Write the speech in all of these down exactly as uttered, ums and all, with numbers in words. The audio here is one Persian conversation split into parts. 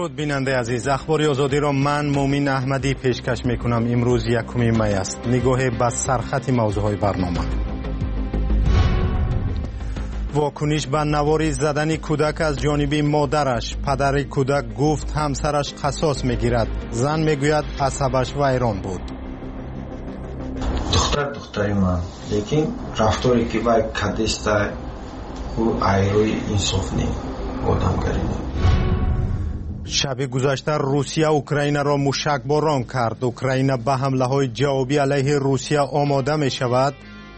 درود بیننده عزیز، اخبار آزادی را من مومین احمدی پیشکش میکنم. امروز یکم می است. نگاه به سرخط موضوعهای برنامه. واکنش به نواری زدن کودک از جانب مادرش. پدر کودک گفت همسرش قصاص میگیرد. زن میگوید عصبش ویران بود. دختر دختری من، لیکن رفتاری که وای کردسته او ایروی انصاف نی آدمگری نی. شب گذشته روسیه اوکراین را موشکباران کرد. اوکراین به حمله های جوابی علیه روسیه آماده می شود.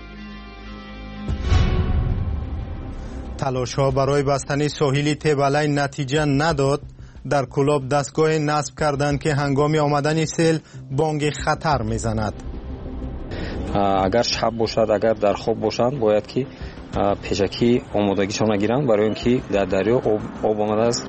تلاش ها برای بستن ساحلی تبلی نتیجه نداد. در کلاب دستگاه نصب کردند که هنگام آمدن سیل بانگ خطر می زند. اگر شب باشد، اگر در خواب باشند، باید که پیشکی آمادگیشان نگیرند برای اینکه در دریا آب آمده است.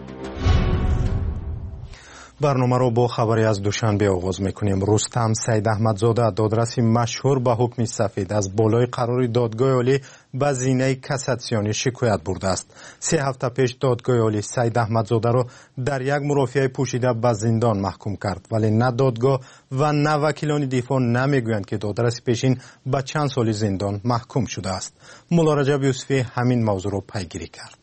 برنامه رو با خبری از دوشنبه آغاز میکنیم. رستم سید احمدزاده، دادرس مشهور به حکم سفید، از بالای قرار دادگاه عالی به زینه کاساسیونی شکایت برده است. سه هفته پیش دادگاه عالی سید احمدزاده را در یک مرافعه پوشیده به زندان محکوم کرد، ولی نه دادگاه و نه وکیلان دفاع نمیگویند که دادرس پیشین به چند سال زندان محکوم شده است. مولا رجب یوسفی همین موضوع را پیگیری کرد.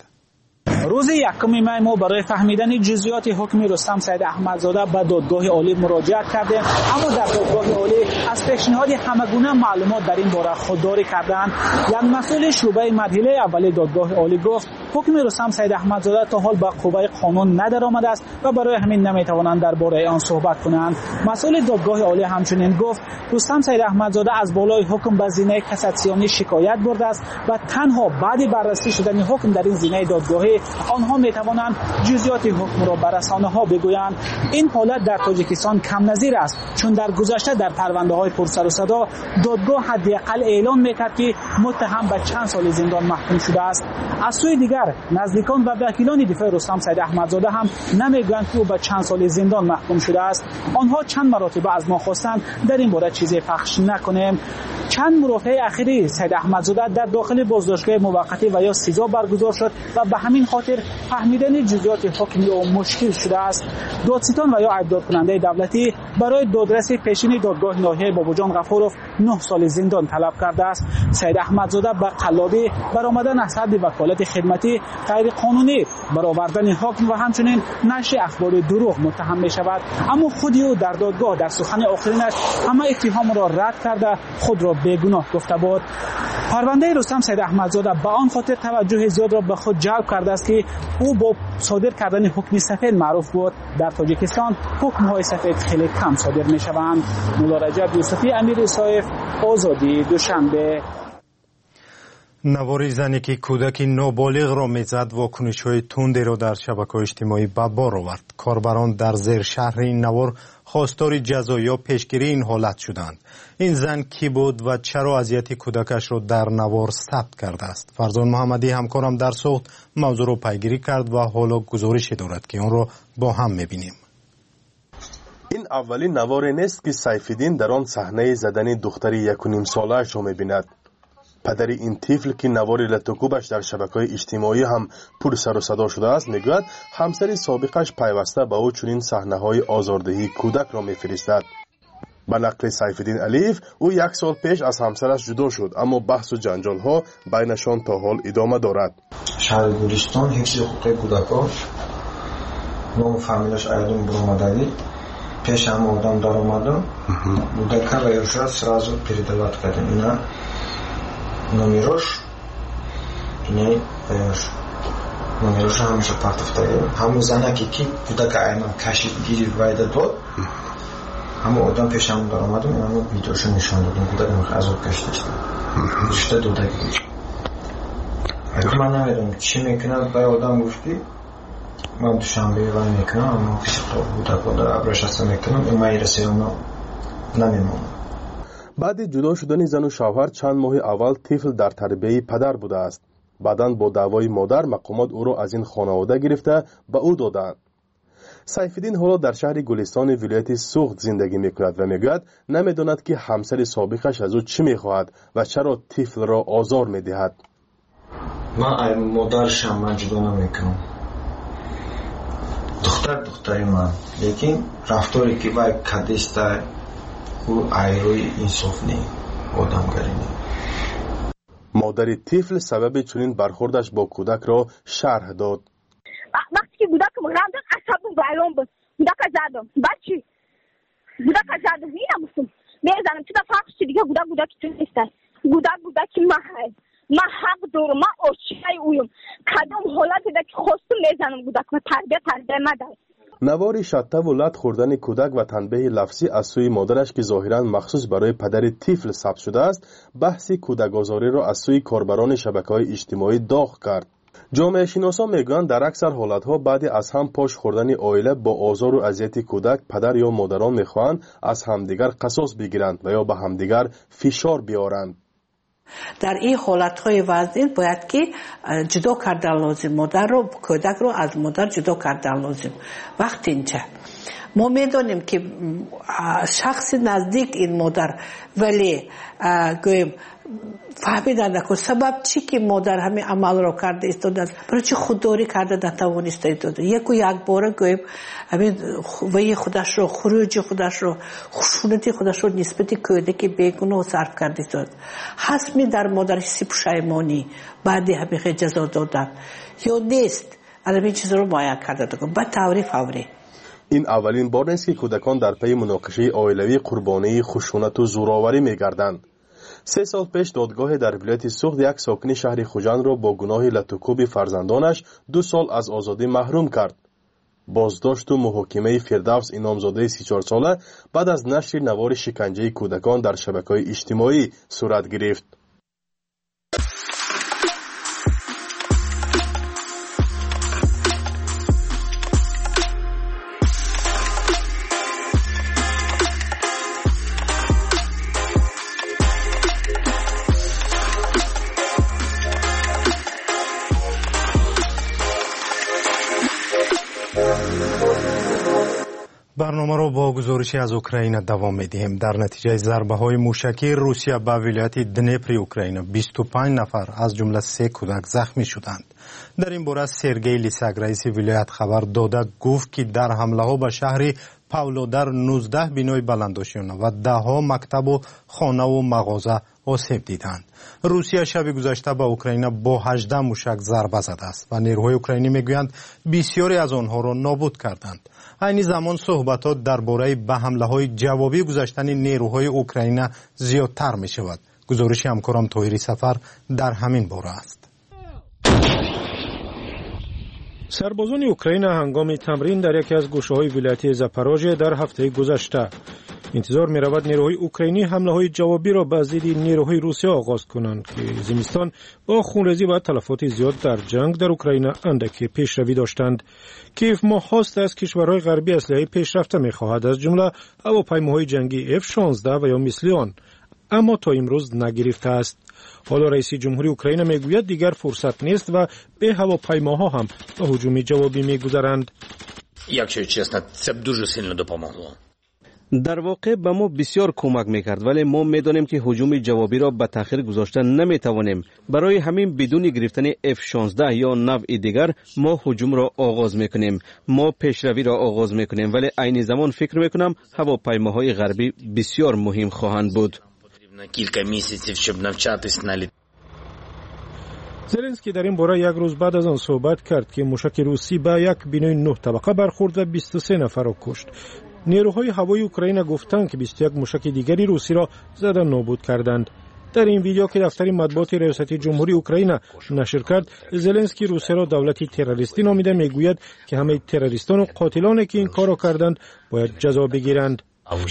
روز یکم می ما برای فهمیدن جزئیات حکم رستم سید احمدزاده به دادگاه عالی مراجعه کردیم، اما در دادگاه عالی از پیشنهاد همگونه معلومات در این باره خودداری کردند. یک مسئول شعبه مدحله اول دادگاه عالی گفت حکم رستم سید احمدزاده تا حال به قوه قانون ندرآمده است و برای همین نمیتوانند درباره آن صحبت کنند. مسئول دادگاه عالی همچنین گفت رستم سید احمدزاده از بالای حکم به زینه کاساسیونی شکایت برده است و تنها بعد بررسی شدن حکم در این زینه دادگاهی آنها میتوانند جزئیات حکم را بر رسانه‌ها بگویند. این حالت در تاجیکستان کم نظیر است، چون در گذشته در پرونده‌های پرسر و صدا دادگاه حداقل اعلان میکرد که متهم به چند سال زندان محکوم شده است. از سوی دیگر نزدیکان و وکیلان دفاع رستم سید احمدزاده هم نمیگویند که او به چند سال زندان محکوم شده است. آنها چند مرتبه از ما خواستند در این باره چیزی پخش نکنیم. چند مرافعه اخیری سید احمدزاده در داخل بازداشتگاه موقتی و یا سیزا برگزار شد و به همین خاطر فهمیدن جزئیات حکمی او مشکل شده است. دادستان و یا عیبدار کننده دولتی برای دادرس پیشین دادگاه ناحیه باباجان غفورов نه سال زندان طلب کرده است. سید احمدزاده به قلابی برآمدن از حد وکالت خدمتی، غیر قانونی برآوردن حکم و همچنین نشر اخبار دروغ متهم می شود، اما خود او در دادگاه در سخن آخرینش همه اتهام را رد کرده خود را بیگناه گفته بود. پرونده رستم سید احمدزاده به آن خاطر توجه زیاد را به خود جلب کرده است که او با صادر کردن حکم سفید معروف بود. در تاجیکستان حکم‌های سفید خیلی کم صادر می‌شوند. مولا رجب یوسفی، امیر اسایف، آزادی، دوشنبه. نواری زنی که کودکی نابالغ را میزد واکنش‌های تندی را در شبکه‌های اجتماعی به بار آورد. کاربران در زیر شهر این نوار خواستار جزا یا پیشگیری این حالت شدند. این زن کی بود و چرا اذیت کودکش را در نوار ثبت کرده است؟ فرزان محمدی همکارم در سوخت موضوع را پیگیری کرد و حالا گزارشی دارد که آن را با هم می‌بینیم. این اولین نواری نیست که سیفالدین در آن صحنه زدن دختری یک و نیم ساله‌اش را می‌بیند. پدر این طفل که نوار لطوکوبش در شبکه‌های اجتماعی هم پر سر و صدا شده است میگوید همسر سابقش پیوسته به او چنین صحنه‌های آزاردهی کودک را میفرستد. به نقل سیفالدین علیف، او یک سال پیش از همسرش جدا شد، اما بحث و جنجال‌ها بینشان تا حال ادامه دارد. شهر گلستان حفظ حقوق کودکان، نام فامیلش ایادون برآمدگی، پیش هم آدم در آمدم کودک را یوشا سرازو передавать کردن. اینا номерош, ине номерош ҳамеша партофтаем. ҳамун зана ки ки кудака айман кашиф гири вайда дод, ҳамун одам пешамон даромадам, ҳамун видеошо нишон додам, кудак меха азоб кашидашт. ришта додаги буд. Акӣ ман намедонам чӣ мекунад. бай одам гуфти ман душанбе вай мекунам, аммо кудако дар абрашаса мекунам, имаи расиёна намемонам. بعد جدا شدن زن و شوهر چند ماه اول طفل در تربیه پدر بوده است. بعداً با دعوای مادر مقامات او را از این خانواده گرفته به او دادند. سیفالدین حالا در شهر گلستان ولایت سوخت زندگی میکند و میگوید نمیداند که همسر سابقش از او چی میخواهد و چرا طفل را آزار میدهد. من مادرشم من جدا نمیکنم. دختر دختری من لیکن رفتاری که باید کدیسته او ایروی انصاف نی آدمگری نی. مادر طفل سبب چنین برخوردش با کودک را شرح داد. وقتی که کودکم رفتم عصبم بیان بود. کودک زدم. بعد چی؟ کودک زدم میرم میزنم چه فرقش دیگه کودک کودک تو نیست. کودک کودک من من حق دارم من اوچای اویم. کدام حالتی که خواستم میزنم کودک من تربیت تربیت مدار. نواری شته و لط خوردن کودک و تنبیه لفظی از سوی مادرش که ظاهراً مخصوص برای پدر طفل ثبت شده است، بحث کودک آزاری را از سوی کاربران شبکه‌های اجتماعی داغ کرد. جامعه شناسان میگویند در اکثر حالتها بعد از هم پاش خوردن عائله با آزار و اذیت کودک، پدر یا مادران میخواهند از همدیگر قصاص بگیرند و یا به همدیگر فشار بیارند. در این حالتهای وضعی باید که جدا کردن لازم، مادر رو کودک رو از مادر جدا کردن لازم. وقتی اینجا ما میدانیم که شخص نزدیک این مادر ولی گویم فهمیدن که سبب چی که مادر همین عمل رو کرده ایستاده است، برای چی خودداری کرده نتوانسته ایستاده، یک و یک باره گویم همین وی خودش رو خروج خودش رو خشونتی خودش رو نسبت کودک بیگناه صرف کرده ایستاده. حسمی در مادر سی پشیمانی بعد همین جزا دادن یا نیست، از این چیز رو معاین کرده به طور فوری. این اولین بار نیست که کودکان در پی مناقشه عائلوی قربانی خشونت و زورآوری می‌گردند. سه سال پیش دادگاه در ولایت سوخت یک ساکن شهر خوجند را با گناه لطوکوب فرزندانش دو سال از آزادی محروم کرد. بازداشت و محاکمه فردوس انعامزاده سی و چهار ساله بعد از نشر نوار شکنجه کودکان در شبکه‌های اجتماعی صورت گرفت. برنامه را با گزارشی از اوکراین دوام می‌دهیم. در نتیجه ضربه‌های موشکی روسیه به ولایت دنیپر اوکراین بیست و پنج نفر از جمله سه کودک زخمی شدند. در این باره سرگئی لیساک رئیس ولایت خبر داده گفت که در حمله‌ها به شهر پاولودار نوزده بینای بلنداشیانه و ده ها مکتب و خانه و مغازه آسیب دیدند. روسیه شب گذشته به اوکراین با هجده موشک ضربه زده است و نیروهای اوکراینی میگویند بسیاری از آنها را نابود کردند. این زمان صحبتات درباره به حمله‌های جوابی گذاشتن نیروهای اوکراین زیادتر می شود. گزارش همکارم طاهری سفر در همین باره است. سربازان اوکراین هنگام تمرین در یکی از گوشه‌های ولایت زاپاروژیه در هفته گذشته انتظار می رود نیروهای اوکراینی حمله های جوابی را به ضد نیروهای روسیه آغاز کنند که زمستان با خونریزی و تلفات زیاد در جنگ در اوکراین اندکی پیشروی داشتند. کیف ماهاست از کشورهای غربی اسلحه پیشرفته می خواهد، از جمله هواپیماهای جنگی اف شانزده و یا مثل آن، اما تا امروز نگرفته است. حالا رئیس جمهوری اوکراین میگوید دیگر فرصت نیست و به هواپیماها هم به هجوم جوابی میگذرند. Якщо чесно, це б дуже сильно допомогло. در واقع به ما بسیار کمک میکرد، ولی ما میدانیم که هجوم جوابی را به تأخیر گذاشتن نمیتوانیم. برای همین بدون گرفتن اف شانزده یا نوع دیگر ما هجوم را آغاز میکنیم. ما پیشروی را آغاز میکنیم، ولی عین زمان فکر میکنم هواپیماهای غربی بسیار مهم خواهند بود. کілька місяців, щоб навчатись на літ. زلنسکی در این باره یک روز بعد از آن صحبت کرد که موشک روسی به یک بینای نه طبقه برخورد و بیست و سه نفر را کشت. نیروهای هوایی اوکراین گفتند که بیست و یک موشک دیگری روسی را زدن نابود کردند. در این ویدیو که دفتر مطبوعات ریاست جمهوری اوکراین نشر کرد، زلنسکی روسیه را دولتی تروریستی نامیده، میگوید که همه تروریستان و قاتلانی که این کار را کردند باید جزا بگیرند.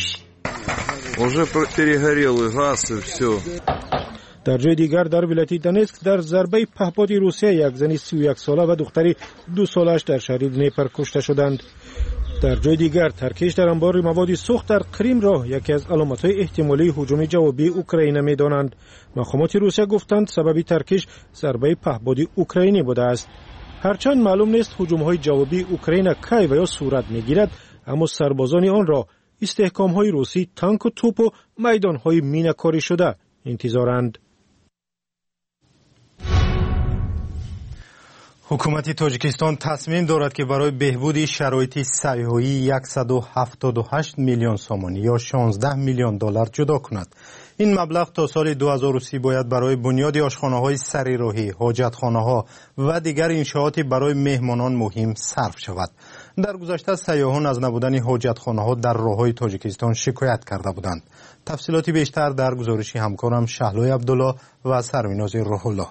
در جای دیگر در ولایت دنیسک در ضربه پهپادی روسیه یک زن سی و یک ساله و دختری دو سالش در شهر دنیپر کشته شدند. در جای دیگر ترکیش در انبار مواد سوخت در کریم را یکی از علامت‌های احتمالی هجوم جوابی اوکراین می‌دانند. مقامات روسیه گفتند سبب ترکیش ضربه پهپادی اوکراینی بوده است. هرچند معلوم نیست هجوم‌های جوابی اوکراین کی و یا صورت می‌گیرد، اما سربازان آن را استحکام‌های روسی تانک و توپ و میدان‌های مینه‌کاری شده انتظارند. حکومت تاجیکستان تصمیم دارد که برای بهبود شرایط سیاحی صد و هفتاد و هشت میلیون سومانی یا شانزده میلیون دلار جدا کند. این مبلغ تا سال دو هزار و سی باید برای بنیاد آشخانه‌های سریراهی، حاجتخانه‌ها و دیگر انشاءات برای مهمانان مهم صرف شود. در گذشته سیاحان از نبودن حاجتخانه‌ها در راه‌های تاجیکستان شکایت کرده بودند. تفصیلاتی بیشتر در گزارش همکارم شهلای عبدالله و سرمیناز روح الله.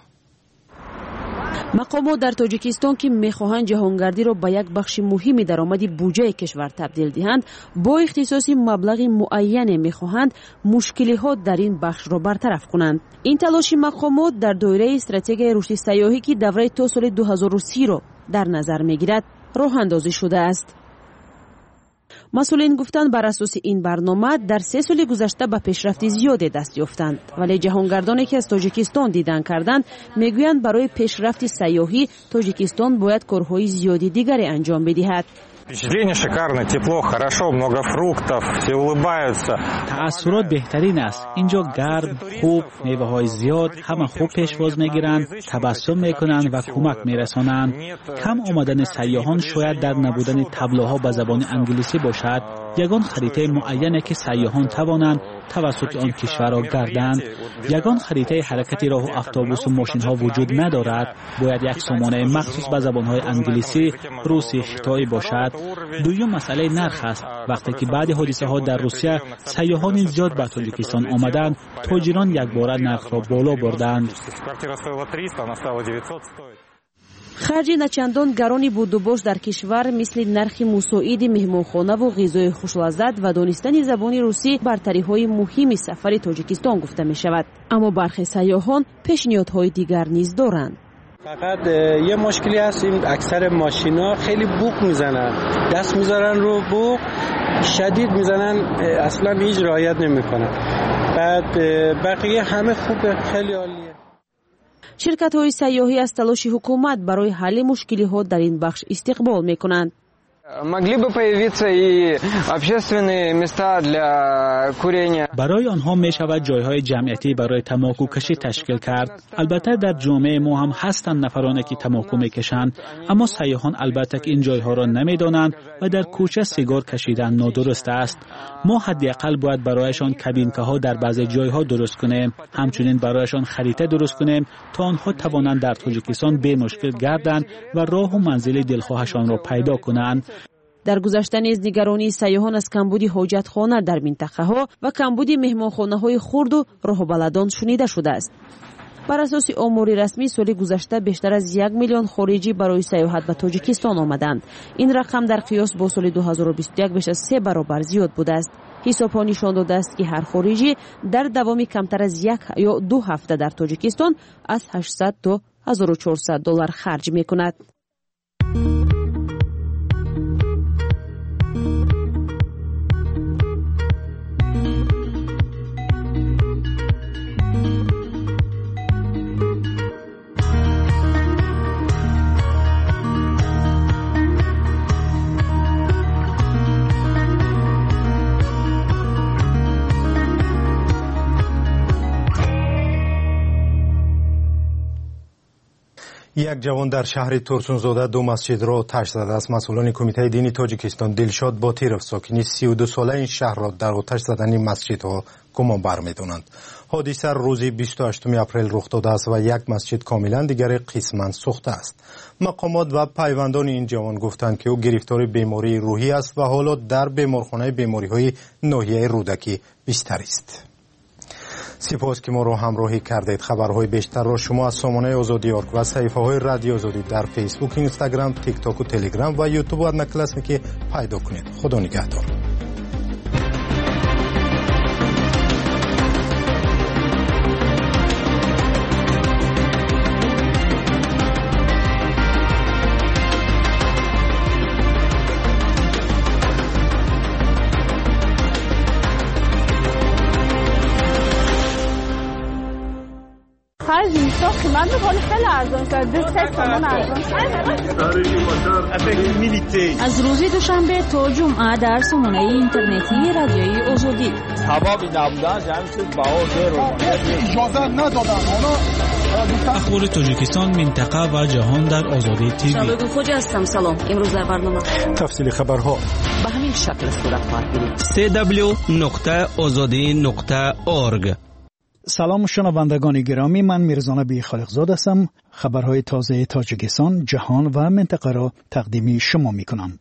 مقامات در تاجیکستان که میخواهند جهانگردی را به یک بخش مهمی درآمد بودجه کشور تبدیل دهند، با اختصاص مبلغ معین میخواهند مشکلات در این بخش را برطرف کنند. این تلاش مقامات در دایره استراتژی رشد سیاحی که دوره تا سال دو هزار و سی را در نظر میگیرد راه اندازی شده است. مسئولین گفتند بر اساس این برنامه در سه سال گذشته به پیشرفت زیادی دست یافتند، ولی جهانگردانی که از تاجیکستان دیدن کردند میگویند برای پیشرفت سیاحی تاجیکستان باید کارهای زیادی دیگری انجام بدهد. Впечатление шикарное, тепло, хорошо, много фруктов, все улыбаются. تأثیرات بهترین است. اینجا گرم، خوب، میوه های زیاد، همه خوب پیشواز میگیرند، تبسم میکنند و کمک میرسانند. کم آمدن سیاحان شاید در نبودن تابلوها به زبان انگلیسی باشد. یگان خریطه معینه که سیاحان توانند توسط آن کشور را گردند. یگان خریطه حرکت راه و اتوبوس و ماشین ها وجود ندارد. باید یک سامانه مخصوص به زبان های انگلیسی، روسی، خیتایی باشد. دویم مسئله نرخ است. وقتی که بعد حادثه ها در روسیه سیاحان زیاد به تاجیکستان آمدند، تاجران یک باره نرخ را بالا بردند. خرج نچندان گرانی بود و باش در کشور مثل نرخ مساعد مهمانخانه و غذای خوشلذت و دانستن زبان روسی برتری‌های مهم سفر تاجیکستان گفته می شود. اما برخی سیاحان پیشنهادهای دیگر نیز دارند. فقط یه مشکلی هست، این اکثر ماشینا خیلی بوق میزنن، دست میذارن رو بوق شدید میزنن، اصلا هیچ رعایت نمیکنن. بعد بقیه همه خوبه، خیلی عالیه. شرکت‌های سیاحی از تلاش حکومت برای حل مشکلات در این بخش استقبال می‌کنند. могли бы появиться и общественные места для курения. برای آنها می شود جایهای جمعیتی برای تماکو کشی تشکیل کرد. البته در جامعه ما هم هستند نفرانی که تماکو میکشند، اما سیاحان البته که این جایها را نمیدانند و در کوچه سیگار کشیدن نادرست است. ما حداقل باید برایشان کابینکه ها در بعضی جایها درست کنیم، همچنین برایشان خریطه درست کنیم تا آنها توانند در تاجیکستان به مشکل گردند و راه و منزل دلخواهشان را پیدا کنند. در گذشته نیز نگرانی سیاحان از کمبود حاجتخانه در منطقه ها و کمبود مهمانخانه های خرد و راهبلدان شنیده شده است. بر اساس آمار رسمی سال گذشته بیشتر از یک میلیون خارجی برای سیاحت به تاجیکستان آمدند. این رقم در قیاس با سال دو هزار و بیست و یک بیش از سه برابر زیاد بوده است. حساب‌ها نشان داده است که هر خارجی در دوام کمتر از یک یا دو هفته در تاجیکستان از هشتصد تا هزار و چهارصد دلار خرج می‌کند. یک جوان در شهر ترسونزاده دو مسجد را آتش زده است. مسئولان کمیته دینی تاجیکستان دلشاد باتیرف ساکنی سی و دو ساله این شهر را در آتش زدن مسجدها گمانبر می‌دانند. حادثه روز بیست و هشتم اپریل رخ داده است و یک مسجد کاملا دیگر قسماً سوخته است. مقامات و پیوندان این جوان گفتند که او گرفتار بیماری روحی است و حالا در بیمارخانه بیماری‌های ناحیه رودکی بستر است. سپاس که ما رو همراهی کردید. خبرهای بیشتر را شما از سامانه آزادی ارگ و صفحه های رادیو آزادی در فیسبوک، اینستاگرام، تیک تاک و تلگرام و یوتیوب و نکلاسمی پیدا کنید. خدا نگهدار. هر تو قیمت میکنه خیلی ارزان شد دو سه تومن ارزان از روز دوشنبه تا جمعه در سامانه اینترنتی رادیوی آزادی ثوابی نبودن جمعیت باور رو اجازه ندادن. اخبار تاجیکستان، منطقه و جهان در آزادی تیوی. شباب خوش هستم. سلام. امروز در برنامه تفصیل خبرها به همین شکل صورت خواهد گرفت. سی دبلیو نقطه آزادی نقطه اورگ. سلام شنوندگان گرامی، من میرزا نبی خالقزاده هستم. خبرهای تازه تاجیکستان، جهان و منطقه را تقدیم شما میکنم.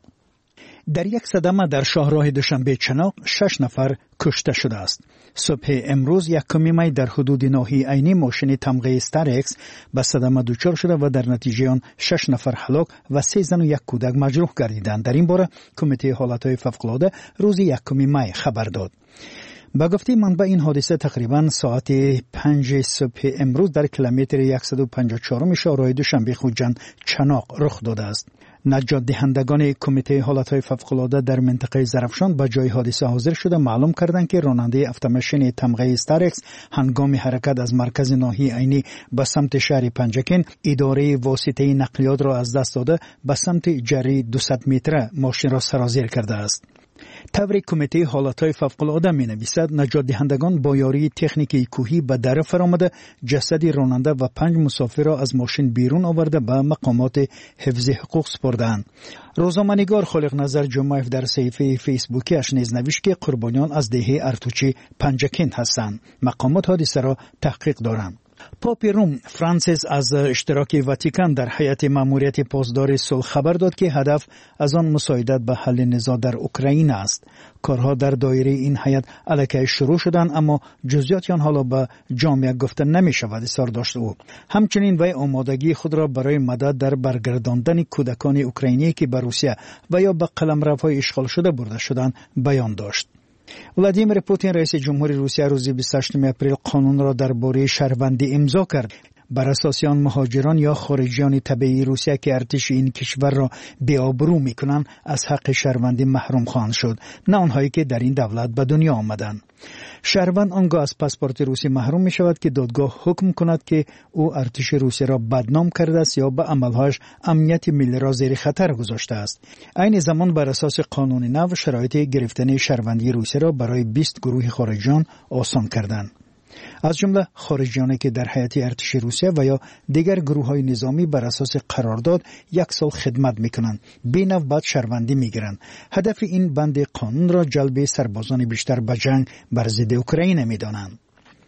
در یک صدمه در شاهراه دوشنبه چناق شش نفر کشته شده است. صبح امروز یکم می در حدود ناحیه عینی ماشین تمغه استارکس به صدمه دچار شده و در نتیجه آن شش نفر هلاک و سه زن و یک کودک مجروح گردیدند. در این باره کمیته حالتهای فوق‌العاده روز یکم می خبر داد. با گفته منبع این حادثه تقریبا ساعت پنج صبح امروز در کیلومتر صد و پنجاه و چهار شاهراه دوشنبه خوجند چناق رخ داده است. نجات دهندگان کمیته حالتهای فوق‌العاده در منطقه زرفشان به جای حادثه حاضر شده معلوم کردند که راننده اتومبیل تمغه استارکس هنگام حرکت از مرکز ناحیه عینی به سمت شهر پنجکین اداره واسطه نقلیات را از دست داده به سمت جری دویست متره ماشین را سرازیر کرده است. طوری کمیته حالتهای فوق‌العاده می نویسد نجات دهندگان با یاری تکنیکی کوهی به در فرآمده جسد راننده و پنج مسافر را از ماشین بیرون آورده به مقامات حفظ حقوق سپردند. روزنامه‌نگار خالق نظر جمعیف در صفحه فیسبوکیش نیز نوشت که قربانیان از دهه ارتوچی پنجکین هستند. مقامات حادثه را تحقیق دارند. پاپ روم فرانسیس از اشتراک واتیکان در هیئت ماموریت پاسدار صلح خبر داد که هدف از آن مساعدت به حل نزاع در اوکراین است. کارها در دایره این هیئت الکی شروع شدند اما جزئیات آن حالا به جامعه گفته نمی شود اظهار داشت او. همچنین وی آمادگی خود را برای مدد در برگرداندن کودکان اوکراینی که به روسیه و یا به قلمروهای اشغال شده برده شدند بیان داشت. ولادیمیر پوتین رئیس جمهوری روسیه روز بیست و هشتم اپریل قانون را درباره شهروندی امضا کرد. بر اساس آن مهاجران یا خارجیان طبیعی روسیه که ارتش این کشور را بی‌آبرو می‌کنند از حق شهروندی محروم خواهند شد، نه آنهایی که در این دولت به دنیا آمدند. شهروند آنگاه از پاسپورت روسی محروم می شود که دادگاه حکم کند که او ارتش روسی را بدنام کرده است یا به عملهایش امنیت ملی را زیر خطر گذاشته است. عین زمان بر اساس قانون نو شرایط گرفتن شهروندی روسی را برای بیست گروه خارجیان آسان کردند. از جمله خارجیانی که در هیئت ارتش روسیه و یا دیگر گروه‌های نظامی بر اساس قرارداد یک سال خدمت می‌کنند، بی‌نو بعد شهروندی می‌گیرند. هدف این بند قانون را جلب سربازان بیشتر به جنگ بر ضد اوکراین می‌دانند.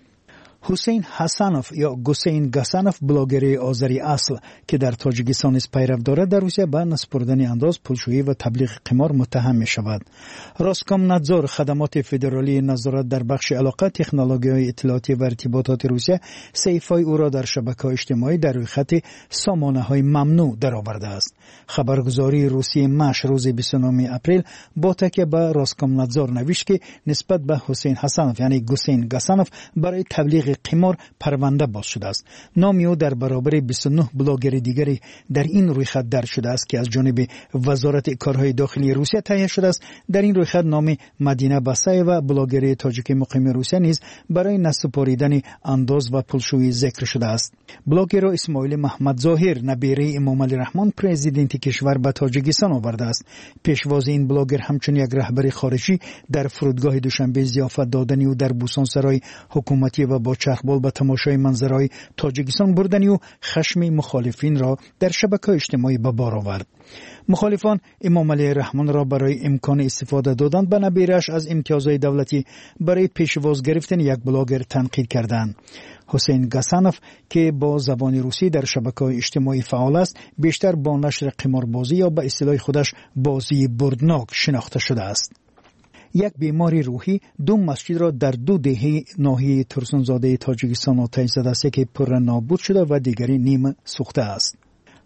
حسین حسنوف یا گوسین گاسانوف بلاگر آذری اصل که در تاجیکستان پیرو دارد در روسیه به نسپردن انداز پولشویی و تبلیغ قمار متهم می شود. راسکومنادزور خدمات فدرالی نظارت در بخش علاقه تکنولوژی‌های اطلاعاتی و ارتباطات روسیه صحیفه او را در شبکه‌های اجتماعی در روی خط سامانه‌های ممنوع درآورده است. خبرگزاری روسیه مش روز بیست و نه اپریل با تکیه به راسکومنادزور نوشت که نسبت به حسین حسنوف یعنی گوسین گاسانوف برای تبلیغ قمار پرونده باز شده است. نام او در برابر بیست و نه بلاگر دیگری در این رویخط درج شده است که از جانب وزارت کارهای داخلی روسیه تهیه شده است. در این رویخط نام مدینه باسایوا بلاگر تاجیک مقیم روسیه نیز برای نسپاریدن انداز و پولشویی ذکر شده است. بلاگر اسماعیل محمد ظاهر نبیره امام علی رحمان پرزیدنت کشور به تاجیکستان آورده است. پیشواز این بلاگر همچنین یک رهبر خارجی در فرودگاه دوشنبه ضیافت دادنی و در بوسان سرای حکومتی و با چرخبال به تماشای منظرهای تاجیکستان بردنی و خشم مخالفین را در شبکه‌های اجتماعی به بار آورد. مخالفان امام علی رحمان را برای امکان استفاده دادن به نبیرش از امتیازهای دولتی برای پیشواز گرفتن یک بلاگر تنقید کردند. حسین گاسانوف که با زبان روسی در شبکه‌های اجتماعی فعال است، بیشتر با نشر قماربازی یا به اصطلاح خودش بازی بردناک شناخته شده است. یک بیماری روحی دو مسجد را در دو دهه ناحیه ترسونزاده تاجیکستان آتش زده است که پر نابود شده و دیگری نیم سوخته است.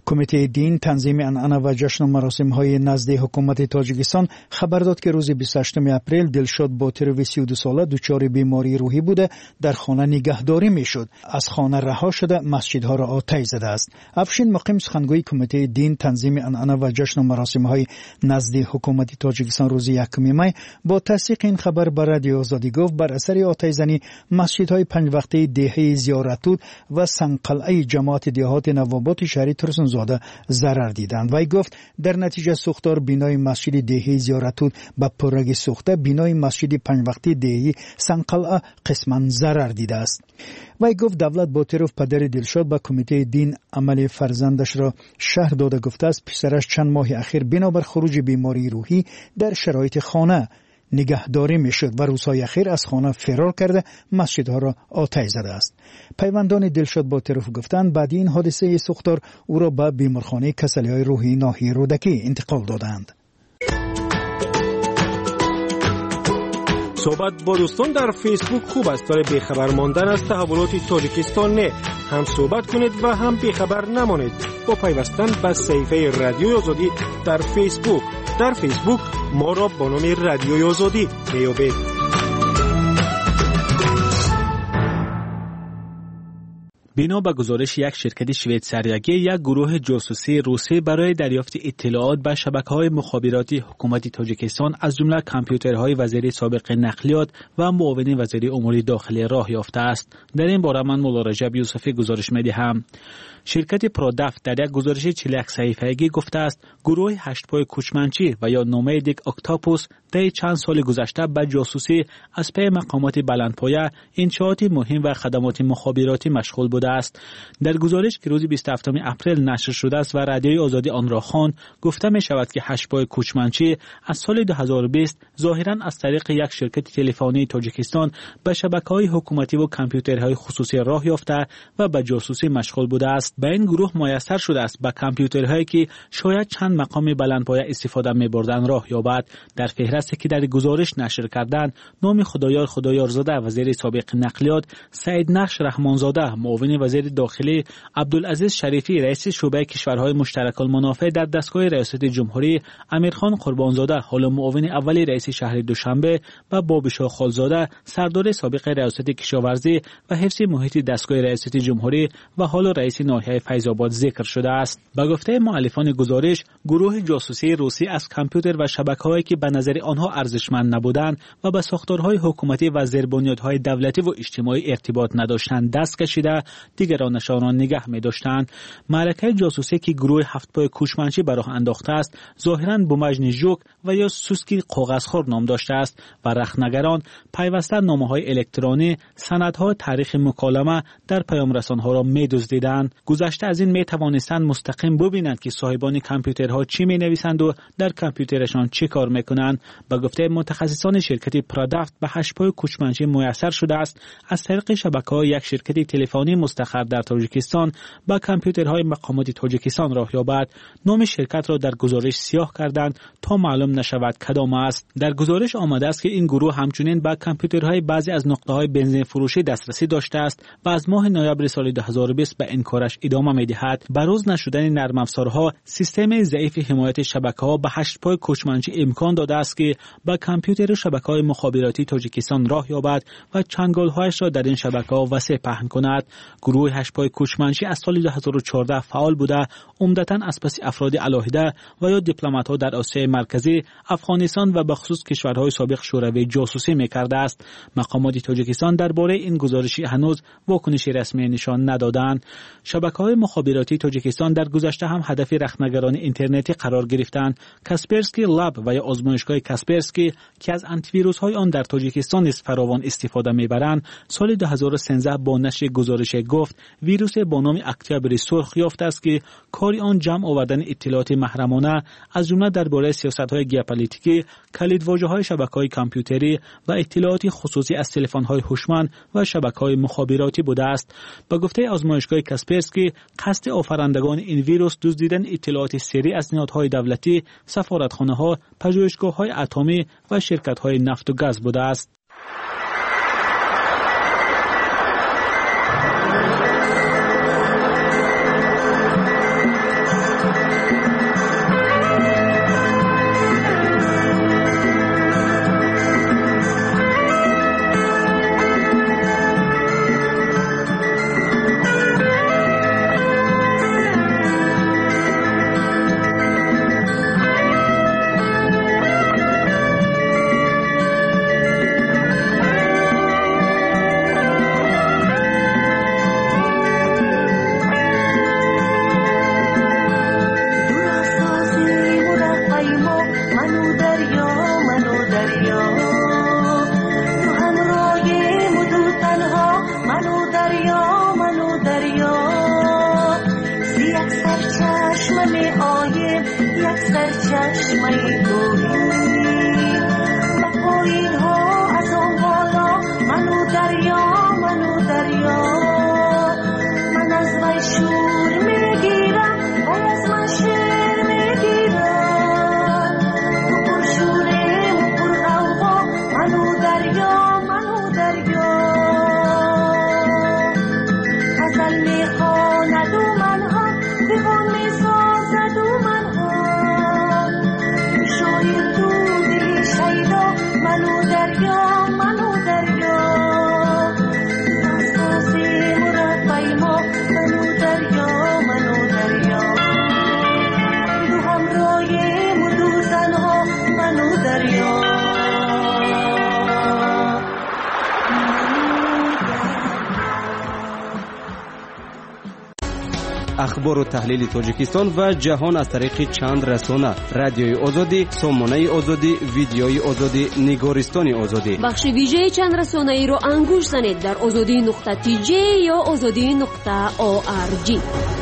کمیته دین تنظیم عنعنه و جشن و مراسم های نزد حکومت تاجیکستان خبر داد که روز بیست و هشتم اپریل دلشاد باطروی سی و دو ساله دچار بیماری روحی بوده در خانه نگهداری میشد. از خانه رها شده مسجدها را آتش زده است. افشین مقیم سخنگوی کمیته دین تنظیم عنعنه و جشن و مراسم های نزد حکومت تاجیکستان روز یکم می با تصدیق این خبر بر رادیو آزادی گفت بر اثر آتش زنی مسجدهای پنج وقته دهه زیارتود و سنقلعه جماعت دهات نوابات شهری ترسون زاده ضرر دیدند. وی گفت در نتیجه سوختار بینای مسجد دهه زیارتود به پررگ سوخته، بینای مسجد پنج وقته دهه سنقلعه قسما ضرر دیده است. وی گفت دولت با طرف پدر دلشاد به کمیته دین عمل فرزندش را شرح داده گفته است پسرش چند ماه اخیر بنابر خروج بیماری روحی در شرایط خانه نگهداری میشد و روزهای اخیر از خانه فرار کرده مسجدها را آتش زده است. پیوندان دلشاد با طرف گفتند بعد این حادثه سوختار او را به بیمارخانه کسلی‌های روحی ناحیه رودکی انتقال دادند. صحبت با دوستان در فیسبوک خوب است، برای بیخبر ماندن از تحولات تاجیکستان نه. هم صحبت کنید و هم بیخبر نمانید با پیوستن به صفحه رادیوی آزادی در فیسبوک. در فیسبوک ما را با نام رادیوی آزادی بیابید. بنا به گزارش یک شرکت شویتزریایی، یک گروه جاسوسی روسی برای دریافت اطلاعات به شبکه‌های مخابراتی حکومت تاجیکستان از جمله کامپیوترهای وزیر سابق نقلیات و معاون وزیر امور داخلی راه یافته است. در این باره من مولا رجب یوسفی گزارش می‌دهم. شرکت پرودافت در یک گزارش چهل و یک صفحه‌ای گفته است گروه هشت پای کوچمنچی و یا نومیدیک اکتاپوس در چند سال گذشته به جاسوسی از پی مقامات بلندپایه، انشاءات مهم و خدمات مخابراتی مشغول بوده است. در گزارش که روز بیست و هفتم اپریل نشر شده است و رادیوی آزادی آن را خواند، گفته می شود که هشت پای کوچمنچی از سال دو هزار و بیست ظاهراً از طریق یک شرکت تلفنی تاجیکستان به شبکه‌های حکومتی و کامپیوترهای خصوصی راه یافته و به جاسوسی مشغول بوده است. به این گروه میسر شده است به کامپیوترهایی که شاید چند مقام بلندپایه استفاده می‌بردند راه یابد. در فهرستی که در گزارش نشر کردند نام خدایار خدایارزاده وزیر سابق نقلیات، سعید نقش رحمانزاده معاون وزیر داخلی، عبدالعزیز شریفی رئیس شعبه کشورهای مشترک المنافع در دستگاه ریاست جمهوری، امیرخان قربانزاده حالا معاون اولی رئیس شهر دوشنبه و بابشاه خالزاده سردار سابق ریاست کشاورزی و حفظ محیط دستگاه ریاست جمهوری و حالا رئیس ناحیه فیض‌آباد ذکر شده است. به گفته مؤلفان گزارش، گروه جاسوسی روسی از کامپیوتر و شبکه‌هایی که به نظر آنها ارزشمند نبودند و به ساختارهای حکومتی و زیربنیادهای دولتی و اجتماعی ارتباط نداشتند دست کشیده دیگرانشان را نگه می‌داشتند. معرکه جاسوسی که گروه هفت پای کوچمنچی به راه انداخته است، ظاهراً بومژن ژوک و یا سوسکی کاغذخوار نام داشته است و رختنگران پیوسته نامه‌های الکترونی، سندها، تاریخ مکالمه در پیام‌رسان‌ها را می‌دزدیدند. گذشته از این می توانستند مستقیم ببینند که صاحبان کامپیوترها چی می نویسند و در کامپیوترشان چی کار میکنند. با گفته متخصصان شرکت پرودافت به هشت پای کوچمنچی میسر شده است از طریق شبکه‌های یک شرکت تلفنی مستقر در تاجیکستان با کامپیوترهای مقامات تاجیکستان راه یابد. نام شرکت را در گزارش سیاه کردند تا معلوم نشود کدام است. در گزارش آمده است که این گروه همچنین با کامپیوترهای بعضی از نقطه‌های بنزین فروشی دسترسی داشته است و از ماه نوامبر سال دو هزار و بیست به این کارش ادامه می‌دهد. بروز نشدن نرم افزارها، سیستم ضعیف حمایت شبکه‌ها به هشت پای کوچمنچی امکان داده است که با کامپیوتر و شبکه‌های مخابراتی تاجیکستان راه یابد و چنگال‌هایش را در این شبکه‌ها وسیع پهن کند. گروه هشت پای کوچمنچی از سال دو هزار و چهارده فعال بوده، عمدتاً از پس افراد علاهده و یا دیپلمات‌ها در آسیای مرکزی، افغانستان و به خصوص کشورهای سابق شوروی جاسوسی می‌کرده است. مقامات تاجیکستان درباره این گزارش هنوز واکنشی رسمی نشان ندادند. شبکه‌های مخابراتی تاجیکستان در گذشته هم هدف رختنگران اینترنتی قرار گرفتند. کاسپرسکی لاب و یا آزمایشگاه کاسپرسکی که از آنتی ویروس‌های آن در تاجیکستان نیز فراوان استفاده می‌برند، سال دو هزار و سیزده با نشر گزارش گفت ویروس با نام اکتبر سرخ یافته است که کاری آن جمع آوردن اطلاعات محرمانه از جمله درباره سیاست‌های ژئوپلیتیکی، کلیدواژه‌های شبکه‌های کامپیوتری و اطلاعات خصوصی از تلفن‌های هوشمند و شبکه‌های مخابراتی بوده است. با گفته آزمایشگاه کاسپرسکی، قصد آفرندگان این ویروس دزدیدن اطلاعات سری از نهادهای دولتی، سفارتخانه‌ها، پژوهشگاه‌های اتمی و شرکت‌های نفت و گاز بوده است. اخبار و تحلیل تاجیکستان و جهان از طریق چند رسانه: رادیوی آزادی، سامانه آزادی، ویدیوی آزادی، نگارستان آزادی. بخش ویژه چند رسانه ای رو انگوش زنید در آزادی نقطه تی جی یا آزادی نقطه او آر جی.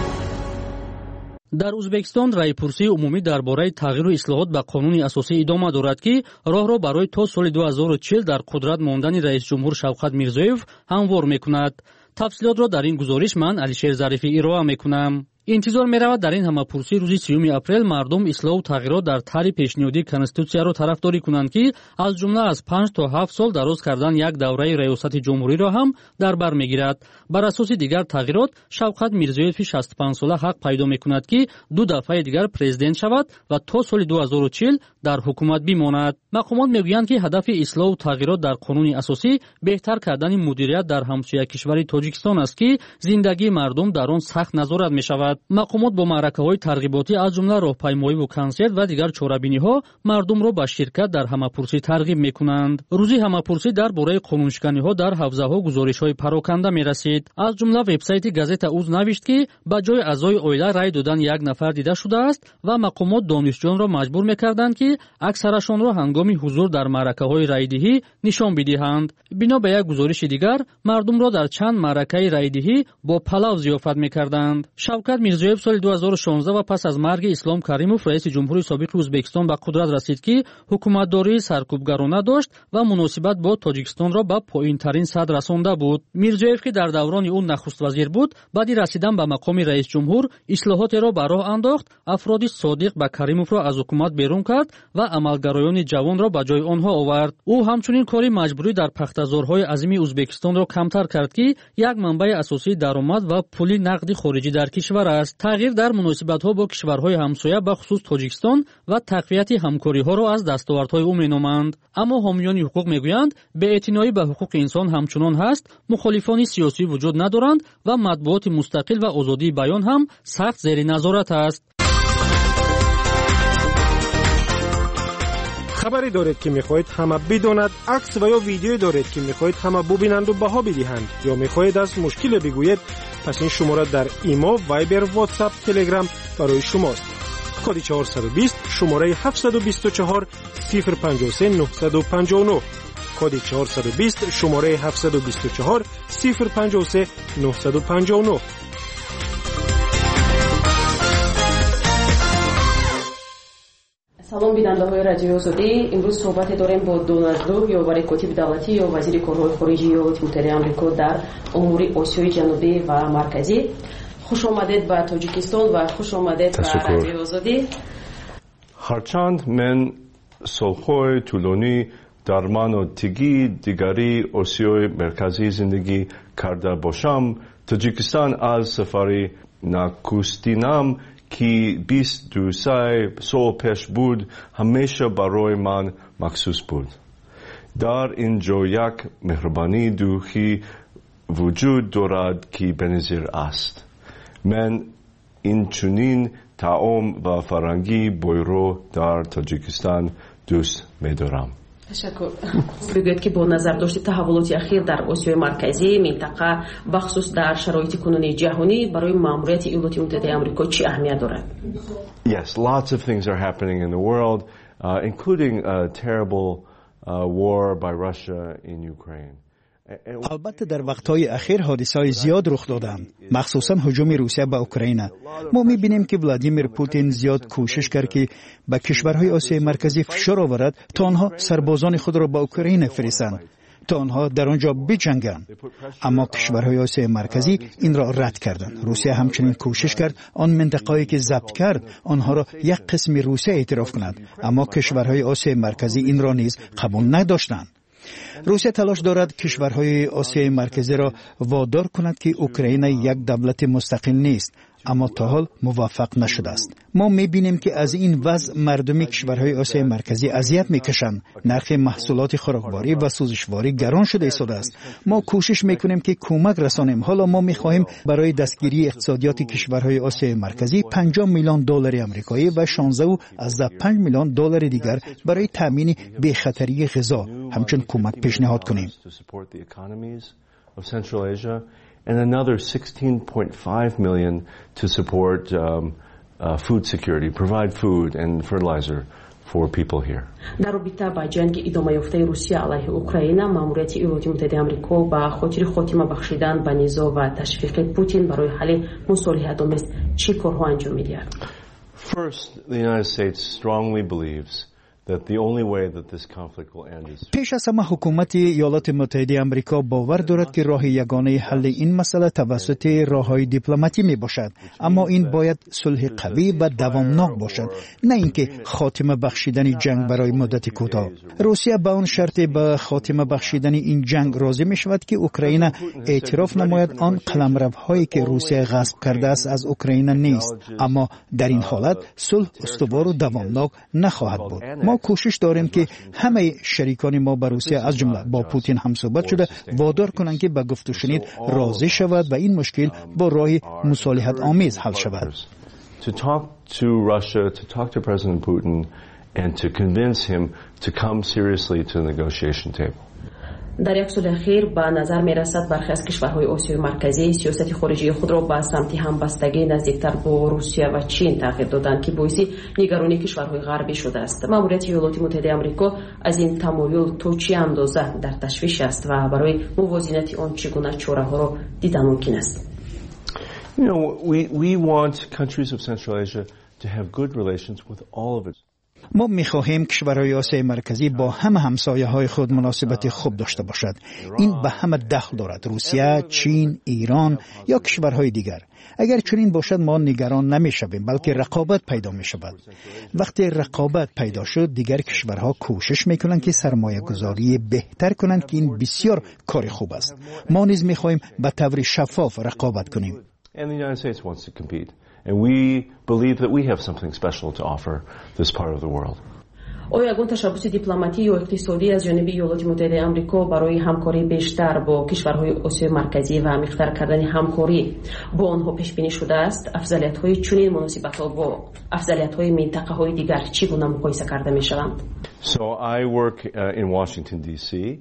در ازبکستان رایپرسی عمومی درباره تغییر و اصلاحات به قانون اساسی ادامه دارد که راه را برای تا سال دو هزار و چهل در قدرت ماندن رئیس جمهور شوکت میرزویف هموار میکند. تفصیلات را در این گزارش من علیشیر ظریفی ارائه میکنم. انتظار می‌رود در این همه‌پرسی روز سیوم اپریل مردم اصلاح و تغییرات در طرح پیشنهادی کنستیتوسیا را طرفداری کنند که از جمله از پنج تا هفت سال دراز کردن یک دوره ریاست جمهوری را هم در بر می‌گیرد. بر اساس دیگر تغییرات شوکت میرزویف شصت و پنج ساله حق پیدا می‌کند که دو دفعه دیگر پرزیدنت شود و تا سال دو هزار و چهل در حکومت بماند. مقامات میگویند که هدف اصلاح و تغییرات در قانون اساسی بهتر کردن مدیریت در همسایه کشور تاجیکستان است که زندگی مردم در آن سخت نظارت می‌شود. مقامات با معرکه‌های ترغیباتی از جمله راهپیمایی و کنسرت و دیگر چاره‌بینی‌ها مردم را به شرکت در همه‌پرسی ترغیب می‌کنند. روزی همه‌پرسی درباره قانونشکنی‌ها در حوزه‌ها گزارش‌های پراکنده می‌رسید. از جمله وبسایت گازета اوز نوشت که به جای اعضای عائله رای دادن یک نفر دیده شده است و مقامات دانشجویان را مجبور می‌کردند که اکثرشان را هنگام حضور در معرکه‌های رایدهی نشان بدهند. بنا به یک گزارش دیگر مردم را در چند معرکه رایدهی با پلاو ضیافت می‌کردند. شوکت میرزویف سال دو هزار و شانزده و پس از مرگ اسلام کریموف رئیس جمهوری سابق ازبکستان به قدرت رسید که حکومتداری سرکوبگرانه داشت و مناسبت با تاجیکستان را به پایین‌ترین سطح رسانده بود. میرزویف که در دوران اون نخست وزیر بود، بعد رسیدن به مقام رئیس جمهور اصلاحات را به راه انداخت، افرادی صادق به کریموف را از حکومت بیرون کرد و عملگرایان جوان را به جای آنها آورد. او همچنین کاری مجبوری در پخته‌زارهای عظیم ازبکستان را کمتر کرد که یک منبع اساسی درآمد و پول نقدی خارجی در کشور است. تغییر در مناسبت‌ها با کشورهای همسایه به خصوص تاجیکستان و تقویت همکاری‌ها را از دستاوردهای او می‌نامند. اما حامیان حقوق می‌گویند بی‌اعتنایی به حقوق انسان همچنان هست، مخالفان سیاسی وجود ندارند و مطبوعات مستقل و آزادی بیان هم سخت زیر نظارت است. خبری دارید که میخواهید همه بداند، عکس و یا ویدیویی دارید که میخواهید همه ببینند و بها بدهند، یا میخواهید از مشکل بگویید، پس این شماره در ایما، وایبر، واتساپ، تلگرام برای شماست. کد چهارصد و بیست شماره هفتصد و بیست و چهار صفر پنجاه و سه نهصد و پنجاه و نه. کد چهارصد و بیست شماره هفتصد و بیست و چهار صفر پنجاه و سه نهصد و پنجاه و نه. سلام بیننده های رادیو آزادی. امروز صحبت داریم با دونالد لو یا برای کاتب دولتی یا وزیر کارهای خارجی ایالات متحده آمریکا در امور آسیای جنوبی و مرکزی. خوش آمدید به تاجیکستان و خوش آمدید به رادیو آزادی. هرچند من سالهای طولانی در مناطقی دیگری آسیای مرکزی زندگی کرده باشم، تاجیکستان از سفری نخستینم که بیست و دو سال پیش بود همیشه برای من مخصوص بود. در اینجا یک مهربانی دوخی وجود دارد که بنظیر است. من این چنین طعام و فرهنگی بویرو در تاجیکستان دوست می‌دارم. تشکر. بگوید که با نظر داشت تحولات اخیر در آسیای مرکزی منطقه بخصوص در شرایط کنونی جهانی برای ماموریت ایالات متحده آمریکا چه اهمیت دارد؟ Yes, lots of things are happening in the world, uh, including a terrible uh, war by Russia in Ukraine. البته در وقتهای اخیر حادثه‌های زیاد رخ دادند، مخصوصا هجوم روسیه به اوکراین. ما می‌بینیم که ولادیمیر پوتین زیاد کوشش کرد که به کشورهای آسیای مرکزی فشار آورد تا آنها سربازان خود را به اوکراین فرستند تا آنها در آنجا بجنگند، اما کشورهای آسیای مرکزی این را رد کردند. روسیه همچنین کوشش کرد آن منطقه‌ای که ضبط کرد آنها را یک قسم روسیه اعتراف کند، اما کشورهای آسیای مرکزی این را نیز قبول نداشتند. روسیه تلاش دارد کشورهای آسیای مرکزی را وادار کند که اوکراین یک دولت مستقل نیست، اما تا حال موفق نشده است. ما می‌بینیم که از این وضع مردم کشورهای آسیای مرکزی اذیت می‌کشند. نرخ محصولات خوراکباری و سوزشواری گران شده ایستاده است. ما کوشش می‌کنیم که کمک رسانیم. حالا ما می‌خواهیم برای دستگیری اقتصادیات کشورهای آسیای مرکزی پنجاه میلیون دلار آمریکایی و شانزده از پنج میلیون دلار دیگر برای تامین بی‌خطری غذا همچنین کمک پیشنهاد کنیم. And another sixteen point five million to support um, uh, food security, provide food and fertilizer for people here. در رابطه با جنگ ادامه یافته روسیه علیه اوکراین، ماموریت ایالات متحده آمریکا با خاطر خاتمه بخشیدن به نزاع و تشویق پوتین برای حل مصالحت آمیز چه کارها انجام می‌دهد؟ First, the United States strongly believes that the only way that this conflict will end is پیش از همه حکومت ایالات متحده آمریکا باور دارد که راه یگانه حل این مسئله توسط راههای دیپلماتی می باشد، اما این باید صلح قوی و دوامناک باشد، نه اینکه خاتمه بخشیدن جنگ برای مدت کوتاه. روسیه با اون شرط به خاتمه بخشیدن این جنگ راضی می شود که اوکراین اعتراف نماید آن قلمروهایی که روسیه غصب کرده است از اوکراین نیست، اما در این حالت صلح استوار و دوامناک نخواهد بود. ما کوشش داریم که همه شریکان ما با روسیه از جمله با پوتین هم صحبت شده وادار کنند که به گفت و شنید راضی شود و این مشکل با راه مصالحت آمیز حل شود. To talk to Russia, to talk to President Putin and to convince him to come seriously to the negotiation table. در یک سال اخیر به نظر می رسد برخی از کشورهای آسیای مرکزی سیاست خارجی خود را به سمت همبستگی نزدیکتر با روسیه و چین تغییر دادند که باعث نگرانی کشورهای غربی شده است. ماموریت ایالات متحده آمریکا از این تمایل تا چه اندازه در تشویش است و برای موازنت آن چگونه چاره‌ها را دیدن ممکن است؟ You know, we we want countries of Central Asia to have good relations with all of its. ما می‌خواهیم کشورهای آسیای مرکزی با همه همسایه‌های خود مناسبت خوب داشته باشد. این به همه دخل دارد، روسیه، چین، ایران یا کشورهای دیگر. اگر چنین باشد ما نگران نمی‌شویم، بلکه رقابت پیدا می‌شود. وقتی رقابت پیدا شد دیگر کشورها کوشش می‌کنند که سرمایه‌گذاری بهتر کنند که این بسیار کار خوب است. ما نیز می‌خواهیم به طور شفاف رقابت کنیم. And the United States wants to compete. And we believe that we have something special to offer this part of the world. آیا یگان تشبس دیپلماتی و اقتصادی از جانب ایالات متحده آمریکا برای همکاری بیشتر با کشورهای آسیای مرکزی و عمیق‌تر کردن همکاری با آنها پیش بینی شده است؟ افضلیت‌های چنین مناسبت‌ها با افضلیت‌های منطقه‌های دیگر چگونه مقایسه کرده می‌شوند؟ So I work uh, in Washington D C.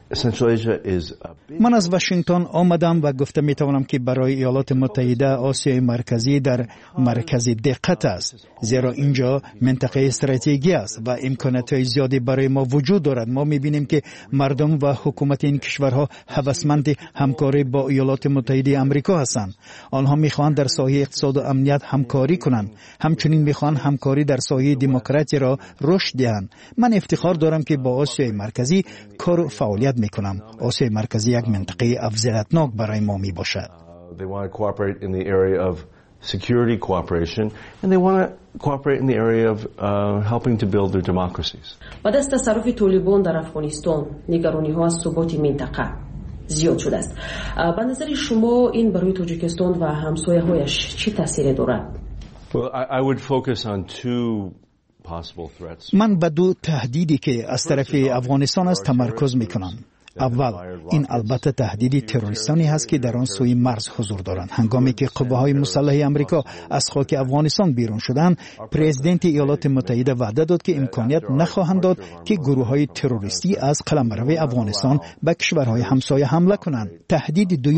من از واشنگتن آمدم و گفته می توانم که برای ایالات متحده آسیای مرکزی در مرکز دقت است، زیرا اینجا منطقه استراتژیکی است و امکانات زیادی برای ما وجود دارد. ما می بینیم که مردم و حکومت این کشورها هوسمند همکاری با ایالات متحده آمریکا هستند. آنها می خواهند در ساحه اقتصاد و امنیت همکاری کنند، همچنین می خواهند همکاری در ساحه دموکراسی را رشد دهند. من افتخار دارم که با آسیای مرکزی کار و فعالیت میکنم. آسیای مرکزی یک منطقه افضلیتناک برای ما می باشد. They want to cooperate in the area of security cooperation and they want to cooperate in the area of uh, helping to build their democracies. بعد از تصرف طالبان در افغانستان نگرانی ها از ثبات منطقه زیاد شده است. به نظر شما این برای تاجیکستان و همسایه‌هایش چه تأثیری دارد؟ Well, I, I would focus on two من به دو تهدیدی که از طرف افغانستان است تمرکز میکنم. اول، این البته تهدید تروریستانی هست که در آن سوی مرز حضور دارند. هنگامی که قوه‌های مسلح آمریکا از خاک افغانستان بیرون شدند، پرزیدنت ایالات متحده وعده داد که امکانیت نخواهند داد که گروه‌های تروریستی از قلمرو افغانستان به کشورهای همسایه حمله کنند. تهدید دوم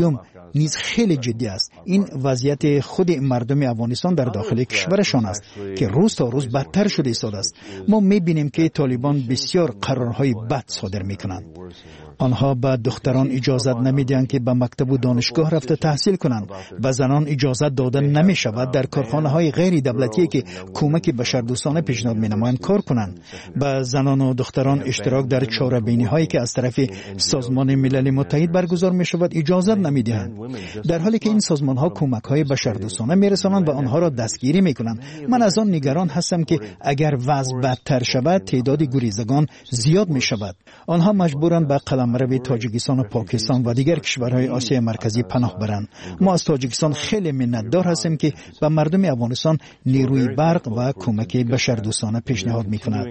نیز خیلی جدی است. این وضعیت خود مردم افغانستان در داخل کشورشان است که روز تا روز بدتر شده ایستاده است. ما می‌بینیم که طالبان بسیار قرارهای بد صادر می‌کنند. آنها به دختران اجازه نمیدهند که به مکتب و دانشگاه رفته تحصیل کنند. به زنان اجازه داده نمی شود در کارخانه‌های غیر دولتی که کمک بشردوستانه پیشنهاد می‌نمایند کار کنند. به زنان و دختران اشتراک در چاره‌بینی‌هایی که از طرف سازمان ملل متحد برگزار می‌شود اجازه نمی‌دهند. در حالی که این سازمان‌ها کمک‌های بشردوستانه می‌رسانند و آنها را دستگیری می‌کنند. من از آن نگران هستم که اگر وضع بدتر شود تعداد گریزگان زیاد می‌شود. آنها مجبورند به قلمرو تاجیکستان و پاکستان و دیگر کشورهای آسیای مرکزی پناه برند. ما از تاجیکستان خیلی منتدار هستیم که به مردم افغانستان نیروی برق و کمک بشردوستانه پیشنهاد می‌کند.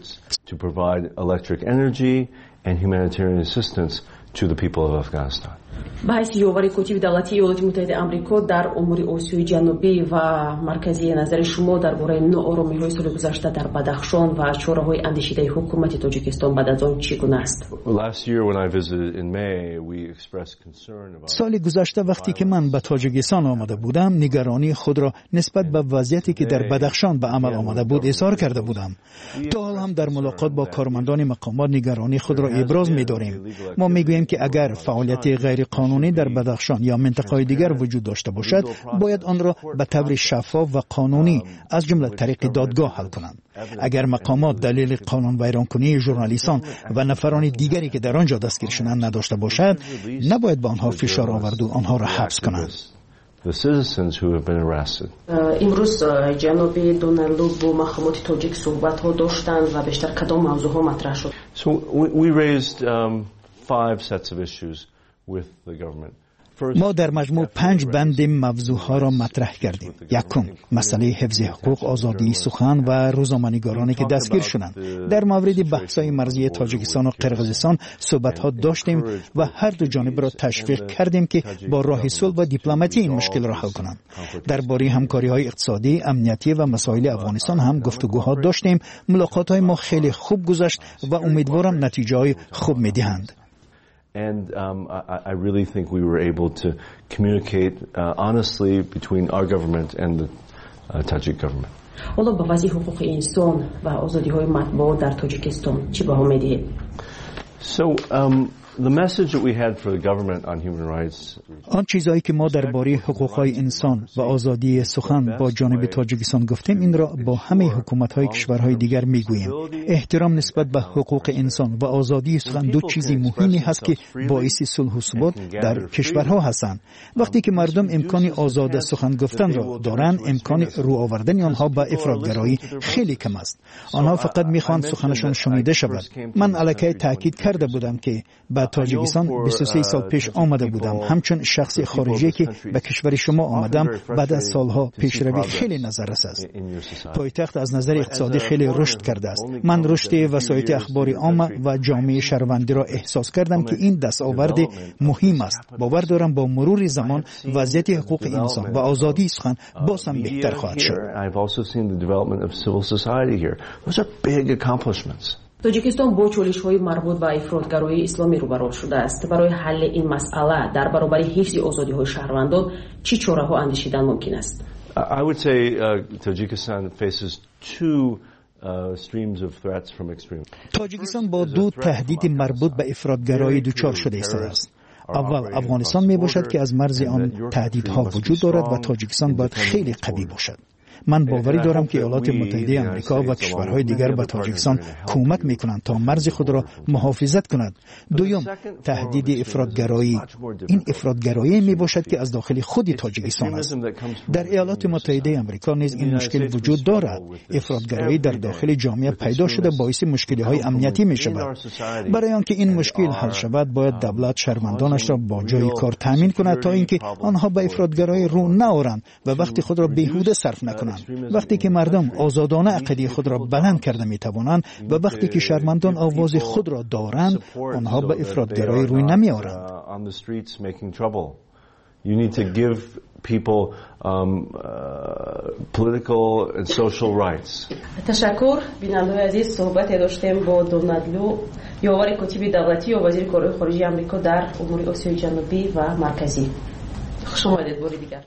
به حیث یاور کتیب دولتی ایالات متحده آمریکا در امور آسیای جنوبی و مرکزی، نظر شما درباره ناآرامی‌های سال گذشته در بدخشان و چاره‌های اندیشیده حکومت تاجیکستان بعد از آن چگونه است؟ سال گذشته وقتی که من به تاجیکستان آمده بودم، نگرانی خود را نسبت به وضعیتی که در بدخشان به عمل آمده بود اظهار کرده بودم. تا حال هم در ملاقات با کارمندان مقامات نگرانی خود را ابراز می‌داریم. ما می‌گوییم که اگر فعالیت غیر قانونی در بدخشان یا منطقه‌های دیگر وجود داشته باشد، باید آن را به طور شفاف و قانونی از جمله طریق دادگاه حل کنند. اگر مقامات دلیل قانون ویرانکنی ژورنالیستان و نفران دیگری که در آنجا دستگیر شدند نداشته باشد، نباید به آنها فشار آورد و آنها را حبس کنند. امروز جناب دونالد با مقامات تاجیک صحبت‌ها داشتند و بیشتر کدام موضوع‌ها مطرح شد؟ So we raised um, five sets of issues with the government. ما در مجموع پنج بند موضوعها را مطرح کردیم. یکم، مسئله حفظ حقوق، آزادی سخن و روزنامه‌نگارانی که دستگیر شدند. در مورد بحث‌های مرزی تاجیکستان و قرقیزستان صحبت‌ها داشتیم و هر دو جانب را تشویق کردیم که با راه صلح و دیپلماتی این مشکل را حل کنند. درباره همکاری‌های اقتصادی، امنیتی و مسائل افغانستان هم گفتگوها داشتیم. ملاقات‌های ما خیلی خوب گذشت و امیدوارم نتیجه‌های خوب می‌دهند. And um, I, I really think we were able to communicate uh, honestly between our government and the uh, Tajik government. حالا به وضع حقوق انسان و آزادی‌های مطبوعات در تاجیکستان چی بها می‌دهید؟ So um, the message that we had for the government on human rights. آن چیزایی که ما درباره حقوق‌های انسان و آزادی سخن با جانب تاجیکستان گفتیم، این را با همه حکومت‌های کشورهای دیگر می‌گوییم. احترام نسبت به حقوق انسان و آزادی سخن دو چیز مهمی هست که باعث صلح و ثبات در کشورها هستند. وقتی که مردم امکان آزاد سخن گفتن را دارند، امکان رو آوردن آنها به افراطگرایی خیلی کم است. آنها فقط می‌خواهند سخنشان شنیده شود. من علیه تاکید کرده بودم که به تاجیکستان بیست و سه سال پیش آمده بودم، همچون شخص خارجی که به کشور شما آمدم. بعد از سالها پیشروی خیلی نظر رس است. پایتخت از نظر اقتصادی خیلی رشد کرده است. من رشد وسایل اخباری عامه و جامعه شهروندی را احساس کردم که این دستاورد مهم است. باور دارم با مرور زمان وضعیت حقوق انسان و آزادی سخن باز هم بهتر خواهد شد. تاجیکستان با چالش‌های مربوط به افراطگرایی اسلامی روبرو شده است. برای حل این مسئله در برابر حفظ آزادی‌های شهروندان چه چاره‌ها اندیشیدن ممکن است؟ I would say uh, Tajikistan faces two uh, streams of threats from extreme. تاجیکستان با دو تهدید مربوط به افراطگرایی دچار شده است. اول افغانستان می باشد که از مرز آن تهدیدها وجود دارد و تاجیکستان باید خیلی قوی باشد. من باوری دارم که ایالات متحده آمریکا و کشورهای دیگر به تاجیکستان کمک میکنند تا مرز خود را محافظت کند. دوم، تهدید افراطگرایی. این افراطگرایی می باشد که از داخل خود تاجیکستان است. در ایالات متحده آمریکا نیز این مشکل وجود دارد. افراطگرایی در داخل جامعه پیدا شده باعث مشکل‌های امنیتی می شود. برای آنکه این مشکل حل شود، باید دولت شهروندانش را با جای کار تامین کند تا اینکه آنها به افراطگرایی رو نآورند و وقتی خود را بیهوده صرف نکنند. وقتی که مردم آزادانه عقیده خود را بلند کرده می توانند و وقتی که شهروندان آواز خود را دارند، آنها به افراطگرایی روی نمی آورند. You need to give people um, uh, political and social rights. تشکر. بیننده‌های عزیز، صحبت داشتیم با دونالد یاور کتیب دولتی و وزیر کارهای خارجه آمریکا در امور آسیای جنوبی و مرکزی. خوش اومدید باری دیگر.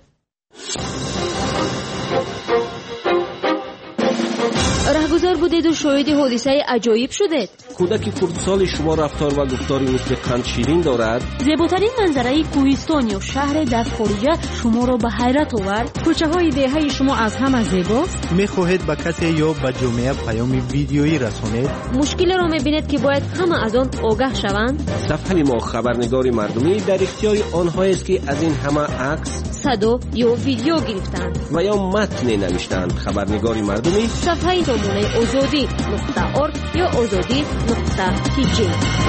رهگذار بودید و شاهد حادثه عجایب شدید. کودک کردسال شما رفتار و گفتاری مثل قند شیرین دارد. زیباترین منظره کوهستان یا شهر در خارجه شما را به حیرت آورد. کوچه های دهه شما از همه زیباست. میخواهید به کسی یا به جامعه پیام ویدیویی رسانید؟ مشکل را میبینید که باید همه از آن آگاه شوند. صفحه ما خبرنگاری مردمی در اختیار آنهایی است که از این همه عکس، صدا یا ویدیو گرفتند و یا متن نوشتند. خبرنگاری مردمی صفحه نمونه آزادی نقطه ارگ یا آزادی نقطه تی جی.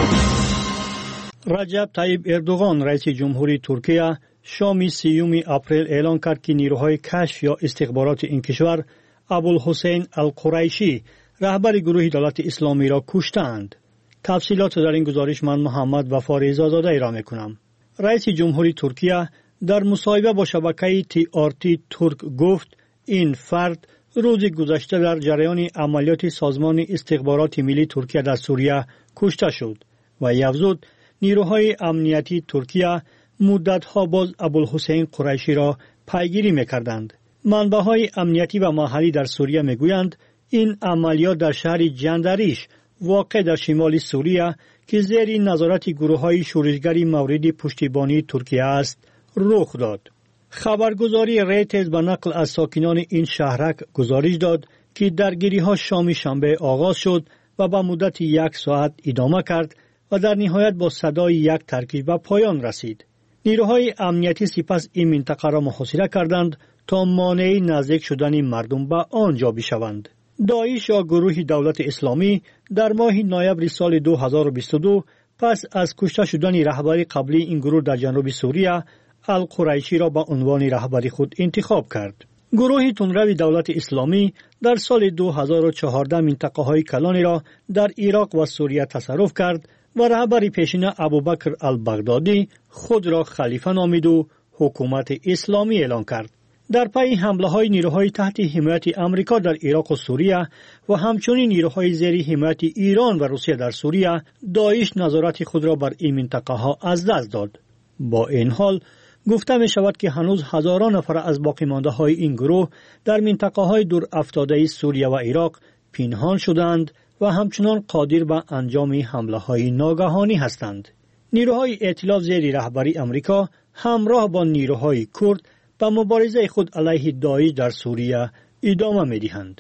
رجب طیب اردوغان رئیس جمهوری ترکیه شام سیوم اپریل اعلان کرد که نیروهای کشف یا استخبارات این کشور ابوالحسین القریشی رهبر گروه دولت اسلامی را کشتند. تفصیلات در این گزارش من محمد وفا رضازاده ای را میکنم. رئیس جمهوری ترکیه در مصاحبه با شبکه تی آر تی ترک گفت این فرد روز گذشته در جریان عملیات سازمان استخبارات ملی ترکیه در سوریه کشته شد و افزود نیروهای امنیتی ترکیه مدتها باز ابوالحسین قریشی را پیگیری می‌کردند. منبع‌های امنیتی و محلی در سوریه می‌گویند این عملیات در شهر جندریش واقع در شمال سوریه که زیر نظارت گروه‌های شورشگری مورد پشتیبانی ترکیه است رخ داد. خبرگزاری ریترز به نقل از ساکنان این شهرک گزارش داد که درگیری‌ها شام شنبه آغاز شد و به مدت یک ساعت ادامه کرد و در نهایت با صدای یک ترکیب به پایان رسید. نیروهای امنیتی سپس این منطقه را محاصره کردند تا مانع نزدیک شدن مردم به آنجا بشوند. داعش یا گروه دولت اسلامی در ماه نوامبر سال دو هزار و بیست و دو پس از کشته شدن رهبر قبلی این گروه در جنوب سوریه القریشی را به عنوان رهبر خود انتخاب کرد. گروه تندرو دولت اسلامی در سال دو هزار و چهارده منطقه های کلانی را در عراق و سوریه تصرف کرد و رهبر پیشین ابوبکر البغدادی خود را خلیفه نامید و حکومت اسلامی اعلان کرد. در پی حمله های نیروهای تحت حمایت آمریکا در عراق و سوریه و همچنین نیروهای زیر حمایت ایران و روسیه در سوریه، داعش نظارت خود را بر این منطقه ها از دست داد. با این حال گفته می شود که هنوز هزاران نفر از باقی مانده های این گروه در منطقه های دور افتاده سوریه و عراق پنهان شدند و همچنان قادر به انجام حمله های ناگهانی هستند. نیروهای ائتلاف زیر رهبری آمریکا همراه با نیروهای کرد به مبارزه خود علیه داعش در سوریه ادامه می دهند.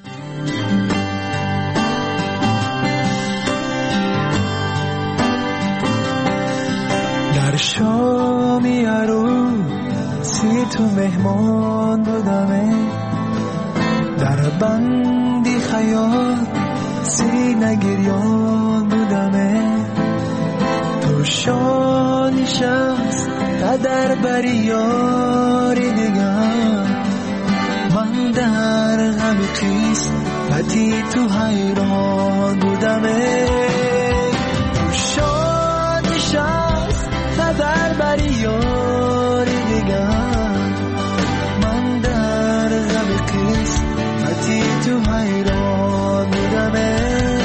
در شامی عروسی تو مهمان بودمه، در بندی خیال سینه گریان بودمه، تو شانی شمس قدر بری یاری دیگر، من در غم قسمتی تو حیران بودمه، تو شانی شمس قدر بری یاری دیگر، من در غم قسمتی تو حیران بودمه،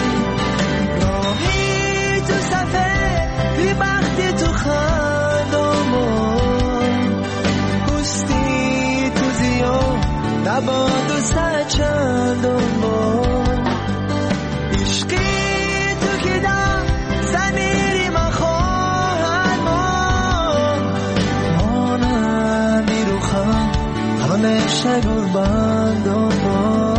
راهی تو صفه بی بختی تو خندامون، پستی تو زیاد نباد و سچندون بون، عشقی تو که دم زمیری من خواهد من، مانمی رو خم همیشه گربندون بون.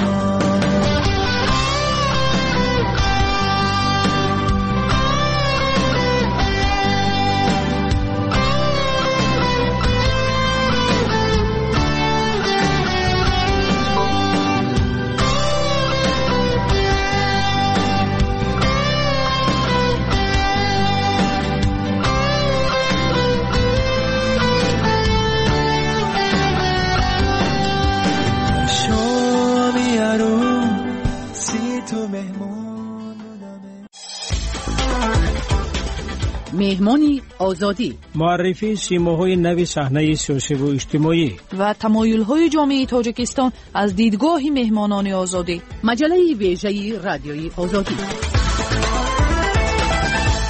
مهمانی آزادی، معرفی سیماهای نوی صحنه سیاسی و اجتماعی و تمایل‌های جامعه تاجیکستان از دیدگاه مهمانان آزادی، مجله ویژه رادیوی آزادی.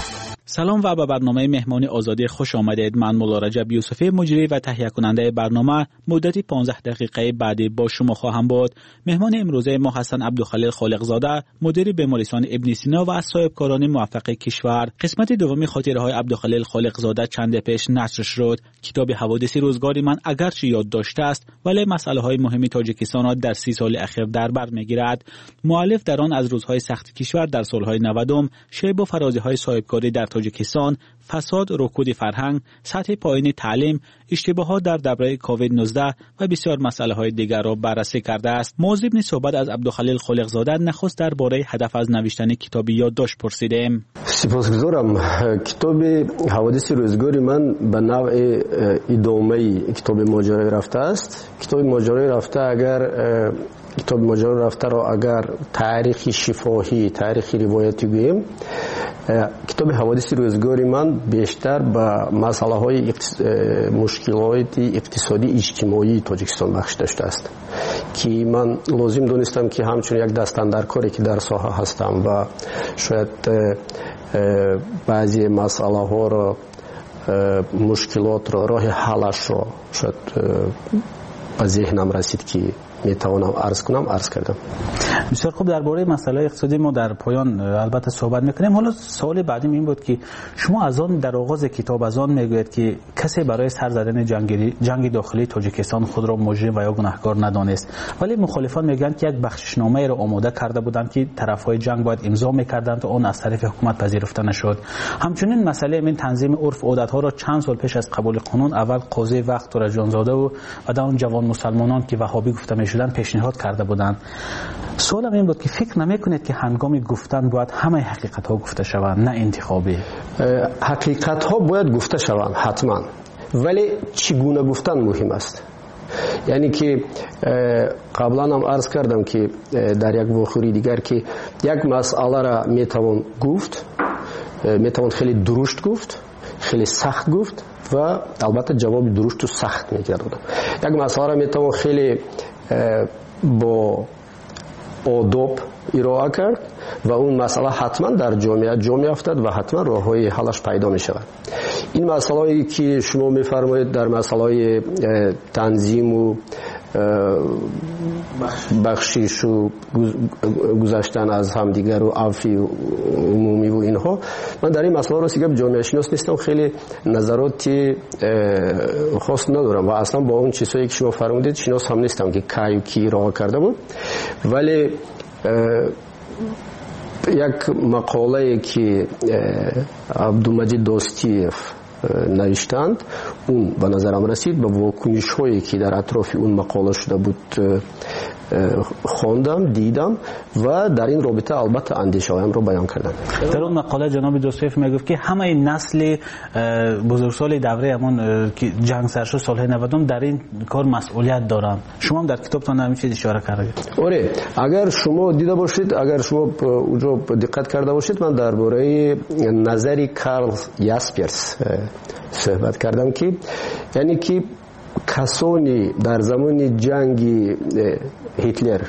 سلام و به برنامه مهمانی آزادی خوش آمدید. من مولا رجب یوسفی مجری و تهیه کننده برنامه مدتی پانزده دقیقه بعدی با شما خواهم بود. مهمان امروزه ما حسن عبدالخلیل خالقزاده، مدیر بیمارستان ابن سینا و از صاحبکاران موفق کشور. قسمت دومی خاطره های عبدالخلیل خالقزاده چند پیش نشر شد. کتاب حوادث روزگار من اگرچه یاد داشته است ولی مسائل های مهم تاجیکستان را در سی سال اخیر در بر میگیرد. مؤلف در آن از روزهای سخت کشور در سالهای نودم، شیب و فرازی های صاحبکاری در تاجیکستان، فساد، رکود فرهنگ، سطح پایین تعلیم، اشتباهات در دوره کووید نوزده و بسیار مسائل های دیگر را بررسی کرده است. موضوع نسبت از عبدالخلیل خالقزاده نخست درباره هدف از نوشتن کتاب یادداشت پرسیدیم. سپاسگزارم. کتاب حوادث روزگار من به نوع ادامه کتاب ماجرای رفته است. کتاب ماجرای رفته اگر کتاب ماجرای رفته را اگر تاریخی شفاهی، تاریخی روایتی گوییم، کتاب حوادث روزگار من بیشتر به مسئله های مشکلات اقتصادی اجتماعی تاجیکستان بخش داشته است که من لازم دونستم که همچون یک دستاندرکاری که در ساحه هستم و شاید بعضی مسئله ها را، مشکلات را، راه حلش را شاید به ذهنم رسید که میتوانم عرض کنم، عرض کردم. بسیار خوب. درباره مسئله اقتصادی ما در پایان البته صحبت میکنیم. حالا سوال بعدیم این بود که شما از آن در آغاز کتاب از آن میگوید که کسی برای سر زدن جنگ جنگ داخلی تاجیکستان خود را مجرم و یا گناهکار ندانست، ولی مخالفان میگن که یک بخششنامه را آماده کرده بودند که طرفهای جنگ باید امضا میکردند و آن از طرف حکومت پذیرفته نشد. همچنین مسئله این تنظیم عرف عادت ها را چند سال پیش از قبول قانون اول قاضی وقت تورجان زاده و بعد اون جوان مسلمانان که وهابی گفته شدن پیشنهاد کرده بودند. سوالم این بود که فکر نمیکنید که هنگام گفتن باید همه حقیقت ها گفته شوند، نه انتخابی؟ حقیقت ها باید گفته شوند حتما، ولی چگونه گفتن مهم است. یعنی که قبلا هم عرض کردم که در یک واقعه دیگر که یک مسئله را میتوان گفت، میتوان خیلی درشت گفت، خیلی سخت گفت و البته جواب درشت و سخت میگردد. یک مسئله را میتوان خیلی با آداب ارائه کرد و اون مسئله حتما در جامعه جا میافتد و حتما راههای حلش پیدا می شود. این مسئله که شما میفرمایید در مسئله تنظیم و بخشش و گذشتن از همدیگر و عفی عمومی و اینها، من در این مسئله راستی که جامعه شناس نیستم، خیلی نظراتی خاص ندارم و اصلا با اون چیزایی که شما فرمودید شناس هم نیستم که کی و کی راه کرده بود. ولی یک مقاله که عبدالمجید داستیف نوشتند اون به نظرم رسید، به واکنش هایی که در اطراف اون مقاله شده بود خواندم، دیدم و در این رابطه البته اندیشه هایم رو بیان کردم. در اون مقاله جناب دوستویف میگفت که همه نسل بزرگسال دوره همان که جنگ سر شد سالهای نودم در این کار مسئولیت دارن. شما هم در کتابتان همین چیز اشاره کردید. آره، اگر شما دیده باشید، اگر شما اونجا دقت کرده باشید، من درباره نظری کارل یاسپرس صحبت کردم که یعنی که کسانی در زمان جنگ هیتلر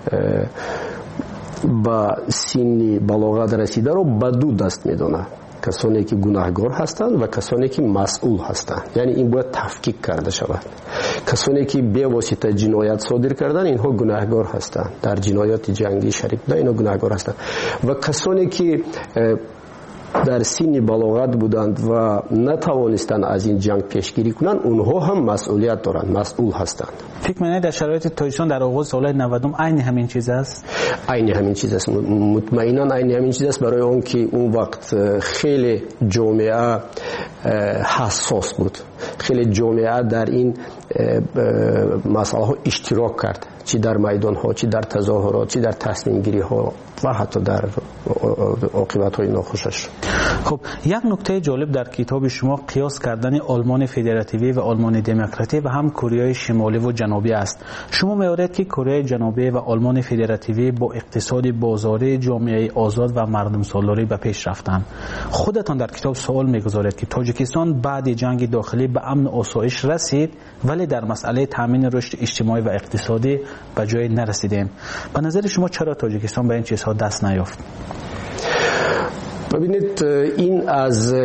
با سن بلاغت رسیده رو به دو دست میدونه، کسانی که گناهکار هستند و کسانی که مسئول هستند. یعنی این باید تفکیک کرده شود. کسانی که به واسطه جنایت صادر کردن اینها گناهکار هستند، در جنایات جنگی شریک بودن اینها گناهکار هستند، و کسانی که در سن بلاغت بودند و نتوانستند از این جنگ پیشگیری کنند اونها هم مسئولیت دارند، مسئول هستند. فکر می‌کنید در شرایط تاجیکستان در آغاز سالهای نودم عین همین چیز است؟ عین همین چیز است، مطمئنا عین همین چیز است، برای اون که اون وقت خیلی جامعه حساس بود، خیلی جامعه در این مسائل ها اشتراک کرد، چی در میدان ها، چی در تظاهرات، چی در تصمیم گیری ها و حتی در عاقبت های ناخوشش. خب یک نکته جالب در کتاب شما قیاس کردن آلمان فدراتیوی و آلمان دموکراتی و هم کره شمالی و جنوبی است. شما می‌آورید که کره جنوبی و آلمان فدراتیوی با اقتصاد بازاری، جامعه آزاد و مردم سالاری به پیش رفتند. خودتان در کتاب سوال می‌گذارید که تاجیکستان بعد جنگ داخلی به امن و آسایش رسید ولی در مسئله تامین رشد اجتماعی و اقتصادی به جای نرسیدیم. به نظر شما چرا تاجیکستان به این چیزها دست نیافت؟ ببینید این از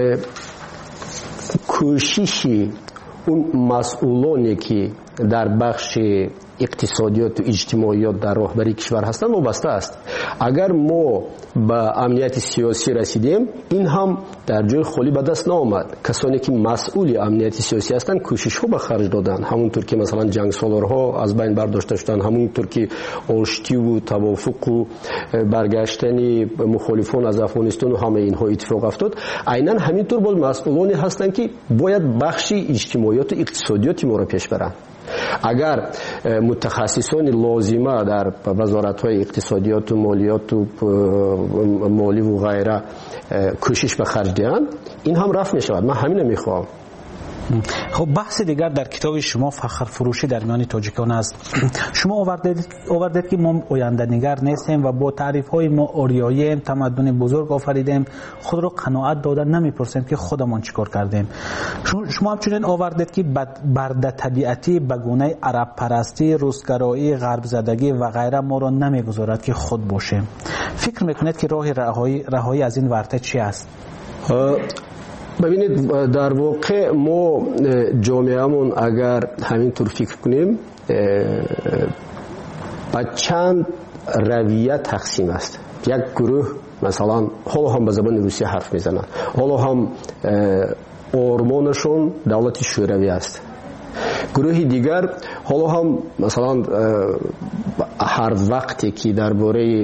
کوششی اون مسئولانی که در بخش اقتصادیات و اجتماعیات در راهبری کشور هستند وابسته است. اگر ما به امنیت سیاسی رسیدیم این هم در جای خالی به دست نآمد. کسانی که مسئول امنیت سیاسی هستند کوشش ها به خرج دادن، همونطور که مثلا جنگ سالارها از بین برداشته شدن، همونطور که آشتی و توافق و برگشتن مخالفان از افغانستان و همه اینها اتفاق افتاد. عیناً همینطور باز مسئولانی هستند که باید بخش اجتماعیات و اقتصادیات ما را پیش برند. اگر متخصصان لازمه در وزارت‌های اقتصادیات و مالیات و مالی و غیره کوشش به خرج دهند این هم رفع می شود. من همین میخوام. خب بحث دیگر در کتاب شما فخر فروشی در میان تاجیکان است. شما آوردید آوردید که ما آینده نگر نیستیم و با تعریف های ما اوریایی تمدن بزرگ آفریدیم، خود را قناعت دادن نمیپرسیم که خودمان چیکار کردیم. شما همچنین آوردید که برده طبیعتی به گونه عرب پرستی، روسگرایی، غرب زدگی و غیره ما را نمیگذارد که خود باشیم. فکر میکنید که راه رهایی رهایی از این ورطه چی است؟ ببینید در واقع ما جامعهمون اگر همینطور فکر کنیم با چند رویه تقسیم است. یک گروه مثلا حالا هم به زبان روسی حرف میزنن، حالا هم آرمانشون دولت شوروی است. گروه دیگر حالا هم مثلا هر وقتی که درباره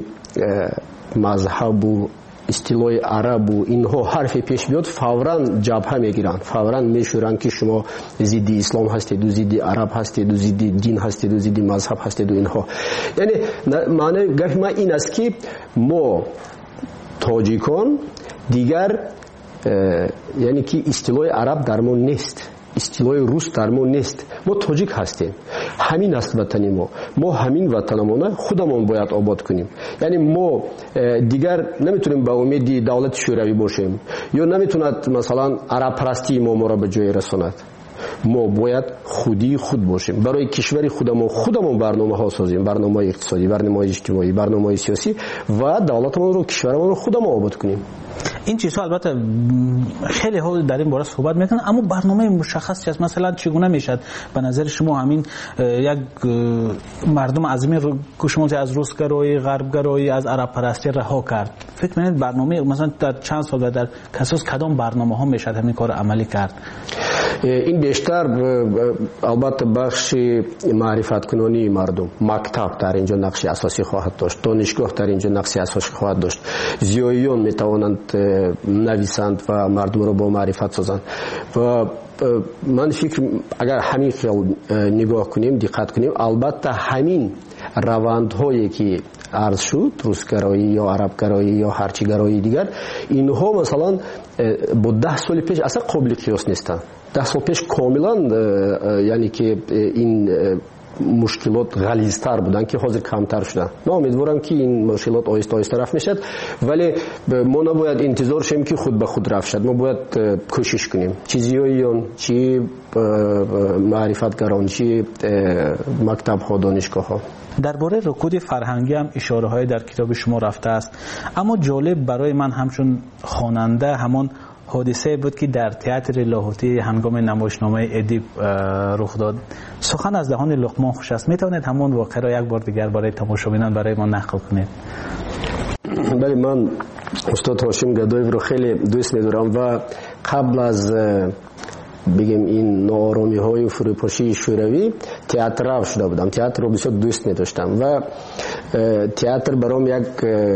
مذهب و استیلای عرب و اینها حرفی پیش بیاد فوراً جبهه میگیرن، فوراً میشورن که شما ضد اسلام هستید و ضد عرب هستید و ضد دین هستید و ضد مذهب هستید و اینها. یعنی معنی گفت ما این است که ما تاجیکان دیگر یعنی که استیلای عرب در ما نیست، استیلای روس در ما نیست. ما تاجیک هستیم، همین است وطن ما. ما همین وطنمون خودمون باید آباد کنیم. یعنی ما دیگر نمیتونیم به امید دولت شوروی باشیم یا نمیتوند مثلا عرب پرستی ما ما را به جای رساند. ما باید خودی خود باشیم، برای کشور خودمون خودمون برنامه ها سازیم، برنامه اقتصادی، برنامه اجتماعی، برنامه سیاسی و دولتمون رو کشورمون رو خودمون آباد کنیم. این چیزها البته خیلی ها در این باره صحبت میکنن، اما برنامه مشخصی است. مثلا چگونه میشد به نظر شما همین یک مردم عظیمی رو که شما از روسگرایی، غربگرایی، از عرب پرستی رها کرد؟ فکر میکنید برنامه مثلا در چند سال و در اساس کدام برنامه ها میشد همین کار عملی کرد؟ این بیشتر البته بخش معرفت کنانی مردم، مکتب در اینجا نقش اساسی خواهد داشت، دانشگاه در اینجا نقش اساسی خواهد داشت. زیاییان میتوانند نویسند و مردم را با معرفت سازند و من فکر اگر همین خیال نگاه کنیم، دقت کنیم، البته همین روندهایی که عرض شد، روسگرایی یا عربگرایی یا هرچی گرایی دیگر، اینها مثلا با ده سال پیش اصلا قابل قیاس نیستند. ده سال پیش کاملا یعنی که این مشکلات غلیظتر بودن که حاضر کمتر شدن. من امیدوارم که این مشکلات آهسته آهسته رفع میشد، ولی ما نباید انتظار شیم که خود به خود رفع شد. ما باید کوشش کنیم، چیزیاییان، چی معرفتگران، چی مکتب ها، دانشگاه ها. درباره رکود فرهنگی هم اشاره های در کتاب شما رفته است، اما جالب برای من همچون خواننده همان حادثه بود که در تئاتر لاهوتی هنگام نمایشنامه ادیب رخ داد. سخن از دهان لقمان خوش است. میتوانید همون واقعه را یک بار دیگر برای تماشابینان برای ما نقل کنید؟ بله، من استاد هاشم گدایف رو خیلی دوست می‌دارم و قبل از بگیم این ناآرامی های و فروپاشی شوروی تئاتر رو شده بودم. تئاتر رو بسیار دوست می داشتم و تئاتر برام یک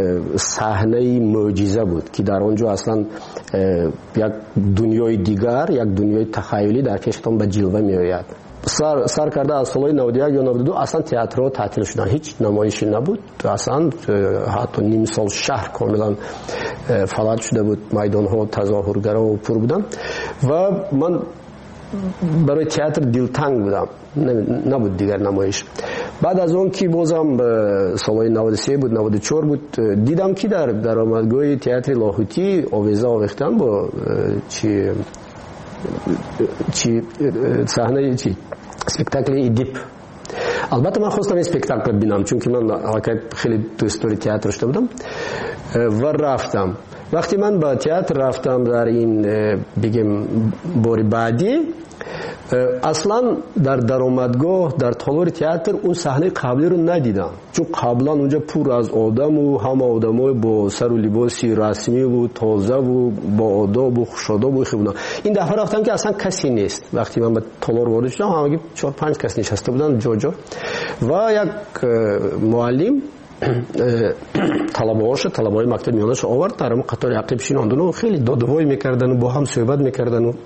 صحنه معجزه بود که در آنجا اصلا یک دنیای دیگر، یک دنیای تخیلی در چشمم به جلوه می آید. سر, سر کرده از سال نود و یک یا نود و دو اصلا تئاترها تعطیل شدن، هیچ نمایشی نبود، اصلا حتی نیم سال شهر کاملا فلج شده بود، میدان ها تظاهرگرا و پر بودن و من برای تئاتر دلتنگ بودم، نبود دیگر نمایش. بعد از اون که بازم سال نود و سه بود، نود و چهار بود، دیدم که در درآمدگاه تئاتر لاهوتی آویزه آویختن با چی چی صحنه چی اسپکتاکل ادیپ. البته من خواستم اسپکتاکل ببینم چون که من حقیقت خیلی دوست داری تئاتر داشته بودم و رفتم. وقتی من با تئاتر رفتم در این بگیم باری بعدی، اصلا در درآمدگاه در تالار تئاتر اون صحنه قبلی رو ندیدم، چون قبلا اونجا پر از آدم و همه آدمای با سر و لباسی رسمی و تازه و با آداب و خوش‌آداب و خوبنا. این دفعه رفتم که اصلا کسی نیست. وقتی من به تالار وارد شدم همگی چهار پنج کس نشسته بودن جا جا و یک معلم طلبه‌هاش طلبه‌های مکتب میانش آورد در اون قطار عقب شیناندن و خیلی دادوایی میکردن و با هم صحبت میکردن و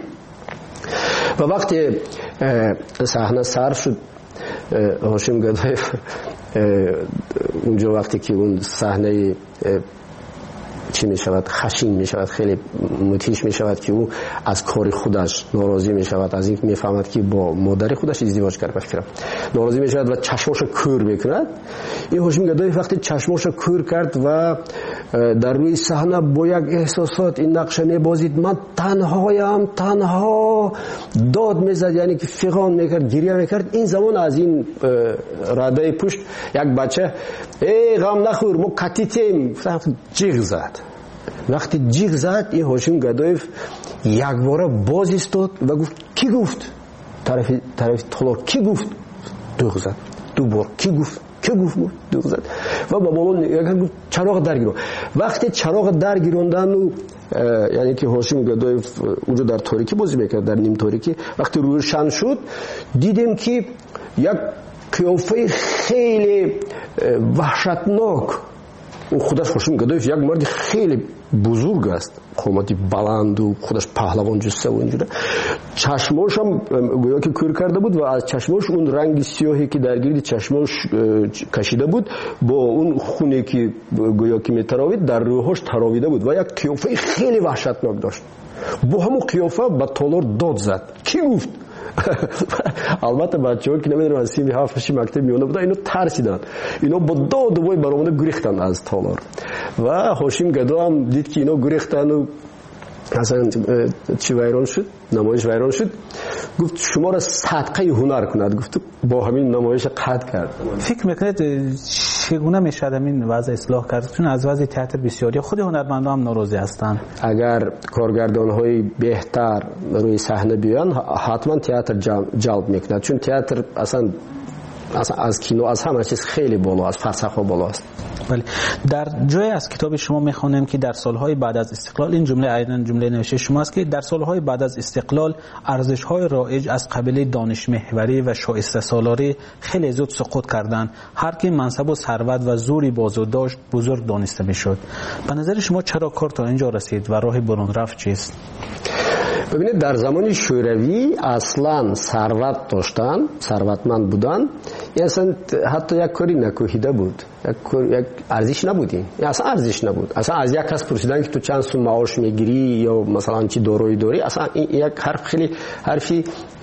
و وقتی صحنه صرف شد هاشم گدایف اونجا وقتی که اون صحنه چی می شود خشین می شود، خیلی متیش می شود که او از کار خودش ناراضی می شود، از این می فهمد که با مادر خودش ازدواج کرد، بفکرم ناراضی می شود و چشماش کور میکند. این هاشم گدایف وقتی چشماش کور کرد و در روی صحنه با یک احساسات این نقشه می بازید، من تنهایم تنها داد می زد، یعنی که فغان می کرد، گریه می کرد. این زمان از این رده پشت یک بچه ای غم نخور ما کتیتیم جیغ زد. وقتی جیغ زد این هاشم گدایف یک بار باز ایستاد و گفت کی گفت؟ طرف طرف تالار کی گفت؟ دوغ زد. دو بار کی گفت؟ کی گفت؟ دوغ زد و با بالا نگاه کرد، چراغ درگیرون. وقتی چراغ درگیروندن و یعنی که هاشم گدایف اونجا در تاریکی بازی میکرد، در نیم تاریکی، وقتی روشن شد دیدیم که یک قیافه خیلی وحشتناک. او خودش هاشم گدایف یک مرد خیلی بزرگ است، قامتی بلند و خودش پهلوان جسه و اینجوره. چشماش هم گویا که کور کرده بود و از چشماش اون رنگ سیاهی که در گرد چشماش کشیده بود با اون خونی که گویا که میتراوید در روحش تراویده بود و یک قیافه خیلی وحشتناک داشت. با همون قیافه به تالار داد زد کی گفت؟ البته بچه‌ها که نمیدونن از سیمی هفتش مکتب میونه بودن اینو ترسیدن، اینا با داد و وای برآمده گریختن از تالار و هاشم گدا هم دید که اینا گریختن و اصلا چی ویران شد، نمایش ویران شد. گفت شما را صدقه هنر کند. گفت با همین نمایش قطع کرد. فکر میکنید چگونه میشه این وضع اصلاح کرد؟ چون از وضع تئاتر بسیاری خود هنرمندان هم ناراضی هستند. اگر کارگردان‌های بهتر روی صحنه بیان حتما تئاتر جلب میکند، چون تئاتر اصلا از کینو از همه چیز خیلی بالا، از فلسفه بالا است. بله. در جای از کتاب شما میخوانیم که در سالهای بعد از استقلال، این جمله عیناً جمله نوشته شما است که در سالهای بعد از استقلال ارزش‌های رایج از قبیل دانش محوری و شایسته سالاری خیلی زود سقوط کردند. هر کی منصب و ثروت و زوری بازو داشت بزرگ دانسته میشد. به نظر شما چرا کار تا اینجا رسید و راه برون رفت چیست؟ ببینید در زمان شوروی اصلا ثروت داشتن، ثروتمند بودن، اصلا حتی یک کاری نکوهیده بود، یک یک ارزش نبودی، اصلا ارزش نبود. اصلا از یک کس پرسیدن که تو چند سو معاش میگیری یا مثلا چی دارایی داری، اصلا یک حرف خیلی حرفی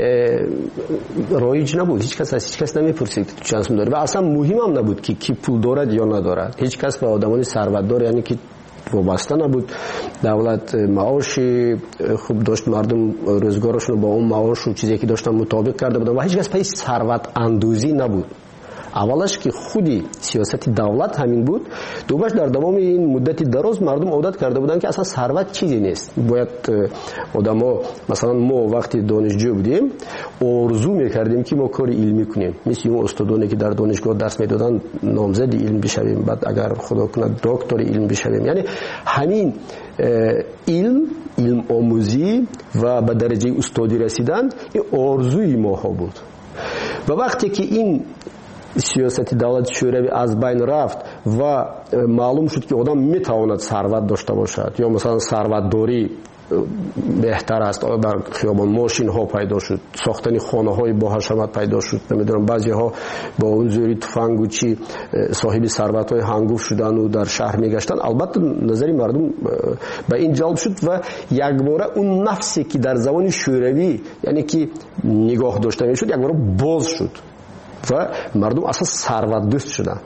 رایج نبود. هیچ کس از هیچ کس نمیپرسید تو چند سو داری و اصلا مهم هم نبود که کی پول دارد یا ندارد. هیچ کس به آدمان ثروتدار یعنی که وابسته نبود. دولت معاش خوب داشت، مردم روزگارشون با اون معاش و چیزی که داشتن مطابق کرده بودن و هیچ کس پای ثروت اندوزی نبود. اولش که خودی سیاست دولت همین بود، دومش در تمام این مدت دراز مردم عادت کرده بودن که اصلا ثروت چیزی نیست. باید آدما مثلا ما وقتی دانشجو بودیم آرزو میکردیم که ما کار علمی کنیم، مثل اون استادانی که در دانشگاه درس میدادن نامزد علم بشویم، بعد اگر خدا کنه دکتر علم بشویم. یعنی همین علم علم آموزی و به درجه استادی رسیدن این آرزوی ما ها بود. و وقتی که این سیاست دولت شوروی از بین رفت و معلوم شد که آدم میتواند ثروت داشته باشد یا مثلا ثروت داری بهتر است، در خیابان ماشین ها پیدا شد، ساختن خانه های با حشمت پیدا شد، نمیدونم بعضی ها با اون زوری تفنگ و چی صاحب ثروت های هنگوف شدن و در شهر میگشتن. البته نظری مردم به این جلب شد و یک باره اون نفسی که در زمان شوروی یعنی که نگاه داشته میشد یک باره باز شد و مردم اصلا ثروت دوست شدن.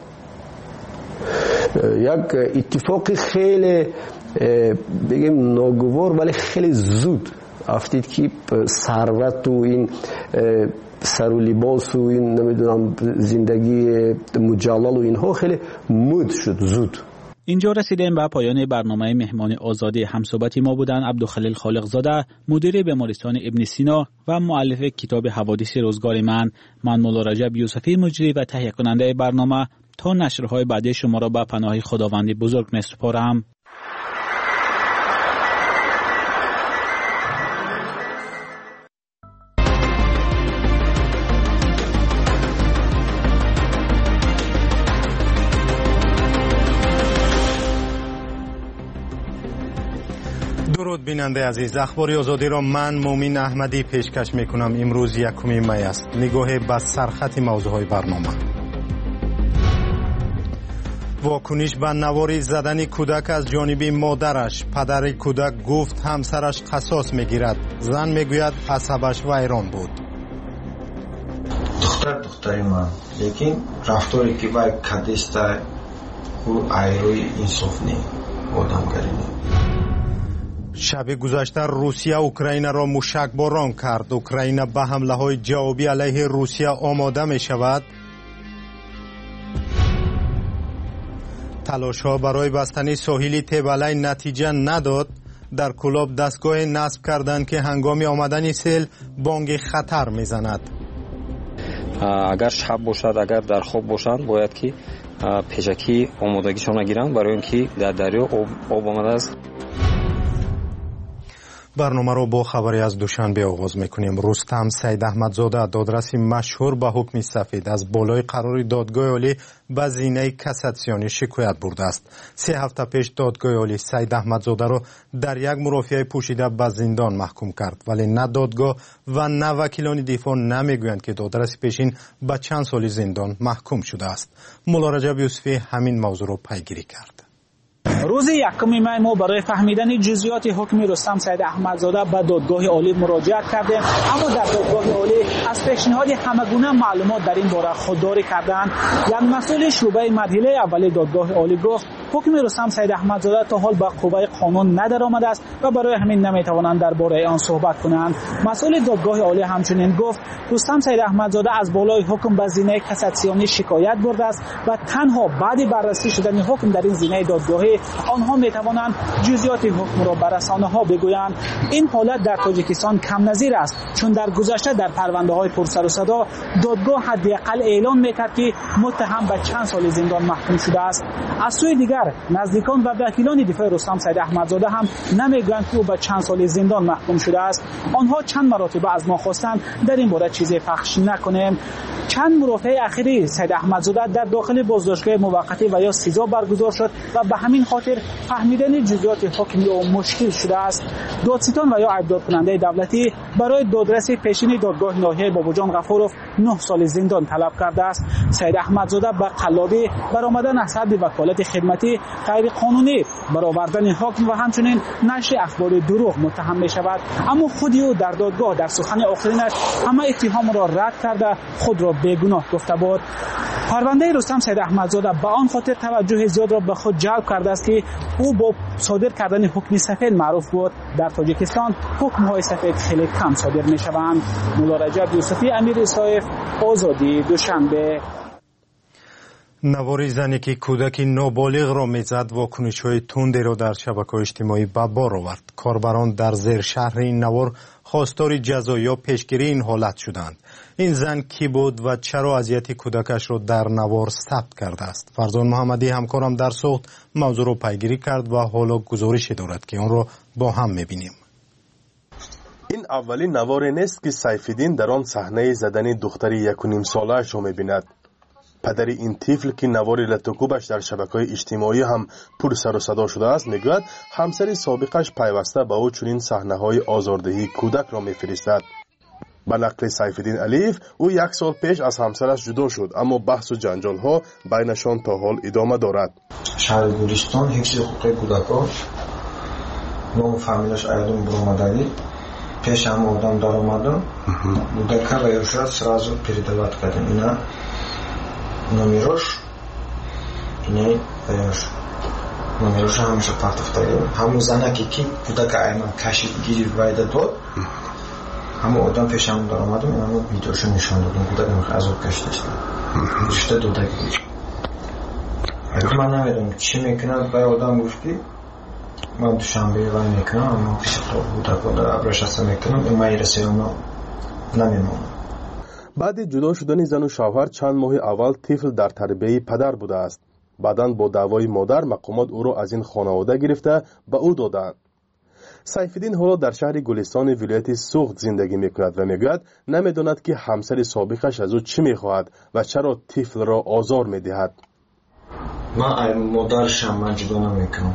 یک اتفاقی خیلی بگیم ناگوار ولی خیلی زود افتید که ثروت و این سر و لباس و این نمیدونم زندگی مجلل و اینها خیلی مد شد زود. اینجا رسیدیم به پایان برنامه مهمان آزادی. همصحبت ما بودن عبدالخلیل خالقزاده، مدیر بیمارستان ابن سینا و مؤلف کتاب حوادث روزگار من. من مولا رجب یوسفی مجری و تهیه کننده برنامه تا نشرهای بعدی شما را به پناه خداوند بزرگ می‌سپارم. درود بیننده عزیز، اخبار آزادی را من مومین احمدی پیشکش میکنم. امروز یکم می است. نگاه به سرخط موضوعهای برنامه. واکنش به نواری زدن کودک از جانب مادرش. پدر کودک گفت همسرش قصاص میگیرد. زن میگوید عصبش ویران بود. دختر دختری من، لیکن رفتاری که وای کدیسته او ایروی انصاف نی آدمگری نی. شب گذشته روسیه اوکراین را موشکباران کرد. اوکراین به حمله های جوابی علیه روسیه آماده می شود. تلاش ها برای بستن ساحل تبلی نتیجه نداد. در کلاب دستگاه نصب کردند که هنگام آمدن سیل بانگ خطر می زند. اگر شب باشد، اگر در خواب باشند، باید که پیشکی آمادگیشان گیرند برای اینکه در دریا آب آمده است. برنامه رو با خبری از دوشنبه آغاز میکنیم. رستم سید احمدزاده، دادرسی مشهور به حکم سفید، از بالای قرار دادگاه عالی به زینه کاساسیونی شکایت برده است. سه هفته پیش دادگاه عالی سید احمدزاده رو در یک مرافعه پوشیده به زندان محکوم کرد، ولی نه دادگاه و نه وکیلان دفاع نمیگویند که دادرسی پیشین به چند سال زندان محکوم شده است. مولا رجب یوسفی همین موضوع رو پیگیری کرد. روز یکم می ما برای فهمیدن جزئیات حکم رستم سید احمدزاده به دادگاه عالی مراجعت کردیم، اما در دادگاه عالی از پیشنهاد همگونه معلومات در این باره خودداری کردند. یک مسئول شعبه مدحله اول دادگاه عالی گفت حکم رستم سید احمدزاده تا حال به قوه قانون ندرآمده است و برای همین نمیتوانند درباره آن صحبت کنند. مسئول دادگاه عالی همچنین گفت رستم سید احمدزاده از بالای حکم به زینه کاساسیونی شکایت برده است و تنها بعد بررسی شدن حکم در این زینه دادگاهی آنها میتوانند جزئیات حکم را بر رسانه‌ها بگویند. این حالت در تاجیکستان کم نظیر است، چون در گذشته در پرونده‌های پرسر و صدا دادگاه حداقل اعلام میکرد که متهم به چند سال زندان محکوم شده است. از سوی دیگر نزدیکان و وکیلان دفاع رستم سید احمدزاده هم نمیگویند که او به چند سال زندان محکوم شده است. آنها چند مرتبه از ما خواستند در این باره چیزی پخش نکنیم. چند مرافعه اخیری سید احمدزاده در داخل بازداشتگاه موقتی و یا سیزا برگزار شد و به همین خاطر فهمیدن جزئیات حکمی او مشکل شده است. دادستان و یا عیبدار کننده دولتی برای دادرسی پیشین دادگاه ناحیه باباجان غفورov نه سال زندان طلب کرده است. سید احمدزاده به قلابی برآمدن از حد وکالت خدمتی، غیر قانونی برآوردن حکم و همچنین نشر اخبار دروغ متهم می شود. اما خود او در دادگاه در سخن آخرینش همه اتهام را رد کرده خود را بیگناه گفته بود. پرونده رستم سید احمدزاده به آن خاطر توجه زیاد را به خود جلب کرده است که او با صادر کردن حکم سفید معروف بود. در تاجیکستان حکم‌های سفید خیلی کم صادر می‌شوند. مولا رجب یوسفی، امیر اسرائیل، آزادی، دوشنبه. نواری زنی که کودک نابالغ را میزد واکنش‌های تندی را در شبکه‌های اجتماعی به بار آورد. کاربران در زیر شهر این نوار خواستار جزا یا پیشگیری این حالت شدند. این زن کی بود و چرا اذیت کودکش را در نوار ثبت کرده است؟ فرزان محمدی همکارم در سوخت موضوع را پیگیری کرد و حالا گزارشی دارد که آن را با هم می‌بینیم. این اولین نواری نیست که سیفالدین در آن صحنه زدن دختری یک و نیم ساله‌اش را می‌بیند. پدر این طفل که نوار لطوکوبش در شبکه‌های اجتماعی هم پر سر و صدا شده است میگوید همسر سابقش پیوسته به او چنین صحنه‌های آزاردهی کودک را می‌فرستد. به نقل سیفالدین علیف، او یک سال پیش از همسرش جدا شد، اما بحث و جنجال‌ها بینشان تا حال ادامه دارد. شهر گورستان حفظ حقوق کودکان، نام فامیلش ایادون برامداری، پیش هم آدم در آمدن، کودک را یوشد سرازو передавать کردن. اینا номерош, اینه پیاش. номерош ҳамеша партофтарем ҳамун занаке ки кӯдака айман кашид гирифт вайда дод ҳамун одам пешамон даромадам ҳамун видеоша нишон додам кӯдак мех азоб кашидашта ришта додаги ман намедонам чӣ мекунад бай одам гуфти ман душанбе вай мекунам аммо пеши кӯдакода обращаться мекунам имайра серона намемонам. баъди ҷудо шудани зану шавҳар чанд моҳи аввал тифл дар тарбияи падар будааст. баъдан бо даъвои модар мақомот ӯро аз ин хонавода гирифта ба ӯ доданд. сайфиддин ҳоло дар шаҳри гулистони вилояти суғд зиндагӣ мекунад ва мегӯяд намедонад ки ҳамсари собиқаш аз ӯ чӣ мехоҳад ва чаро тифлро озор медиҳад. ман ай модарашам ман ҷудо намекунам.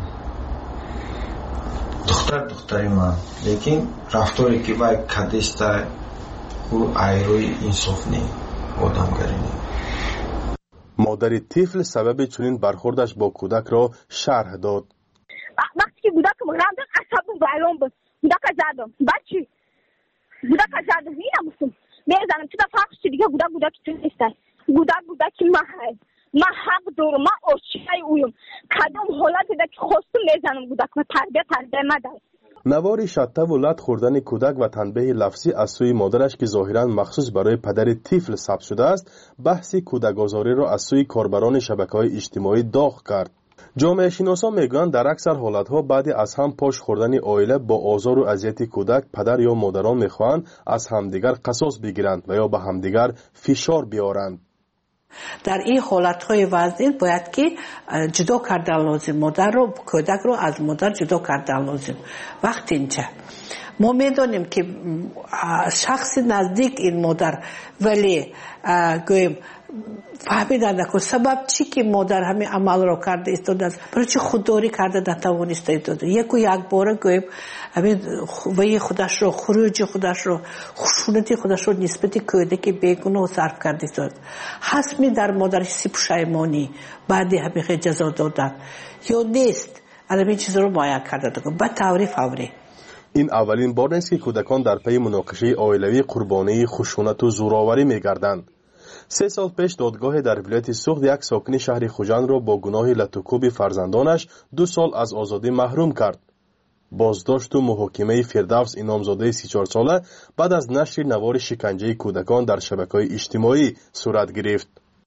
духтар духтари ман лекин рафторе ки вай кадеста ӯ айрои инсоф не одамгарӣ не. модари тифл сабаби чунин бархӯрдаш бо кӯдакро шарҳ дод. вақте ки кӯдакам рафтам асабам вайрон буд кӯдака задам баъд чӣ кӯдака задам инамусум мезанам чида фарқш чи дига кӯдак кӯдаки ту нестад кӯдак кӯдаки ман ҳаст ман ҳақ дорам ман ошчаи ӯям кадом ҳолатеда ки хостум мезанам кӯдакма тарбия тарбия мадар. навори шаттаву лат хӯрдани кӯдак ва танбеҳи лафзӣ аз сӯи модараш ки зоҳиран махсус барои падари тифл сабт шудааст баҳси кӯдакозориро аз сӯи корбарони шабакаҳои иҷтимоӣ доғ кард. ҷомеашиносон мегӯянд дар аксар ҳолатҳо баъди аз ҳам пош хӯрдани оила бо озору азияти кӯдак падар ё модарон мехоҳанд аз ҳамдигар қасос бигиранд ва ё ба ҳамдигар фишор биёранд. дар ин ҳолатҳои вазъин бояд ки ҷудо кардан лозим модарро кӯдакро аз модар ҷудо кардан лозим. вақтинча мо медонем ки шахси наздик ин модар вале гӯем фаҳмида наку сабаб чӣ ки модар ҳамин амалро карда истодааст барои чӣ худдорӣ карда натавониста истода яку якбора гӯем ҳамин ваи худашро хуруҷи худашро хушунати худашро нисбати кӯдаки бегуноҳ сарф карда истодааст. ҳаст ми дар модар ҳисси пушаймонӣ баъди ҳамин хел ҷазо додан ё нест аламин чизро муайян карда дагам ба таври фаврӣ. ин аввалин бор нест ки кӯдакон дар пайи муноқишаи оилавӣ қурбонии хушунату зӯроварӣ мегарданд. се сол пеш додгоҳе дар вилояти суғд як сокини шаҳри хуҷандро бо гуноҳи латукӯби фарзандонаш ду сол аз озодӣ маҳрум кард. боздошту муҳокимаи фирдавс иномзодаи си чор сола баъд аз нашри навори шиканҷаи кӯдакон дар шабакаҳои иҷтимоӣ сурат гирифт.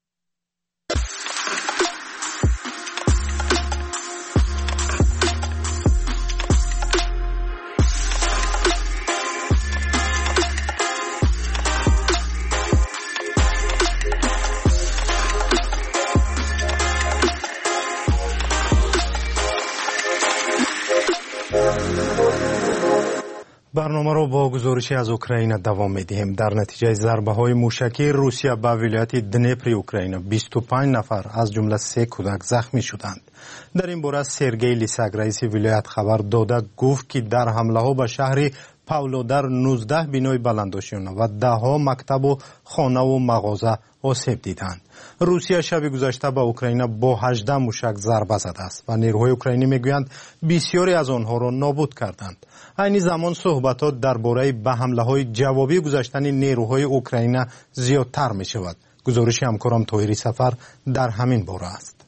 برنامه با گزارشی از اوکراین دوام می‌دهیم. در نتیجه ضربه‌های موشکی روسیه به ولایت دنیپر اوکراین بیست و پنج نفر از جمله سه کودک زخمی شدند. در این باره سرگئی لیساک رئیس ولایت خبر داده گفت که در حمله‌ها به شهر پاولودار نوزده بینای بلنداشیانه و ده ها مکتب و خانه و مغازه آسیب دیدند. روسیه شب گذشته به اوکراین با هجده موشک ضربه زده است و نیروهای اوکراینی میگویند بسیاری از آنها را نابود کردند. این زمان صحبتات درباره به حمله‌های جوابی گذاشتن نیروهای اوکراین زیادتر می شود. گزارش همکارم طاهری سفر در همین باره است.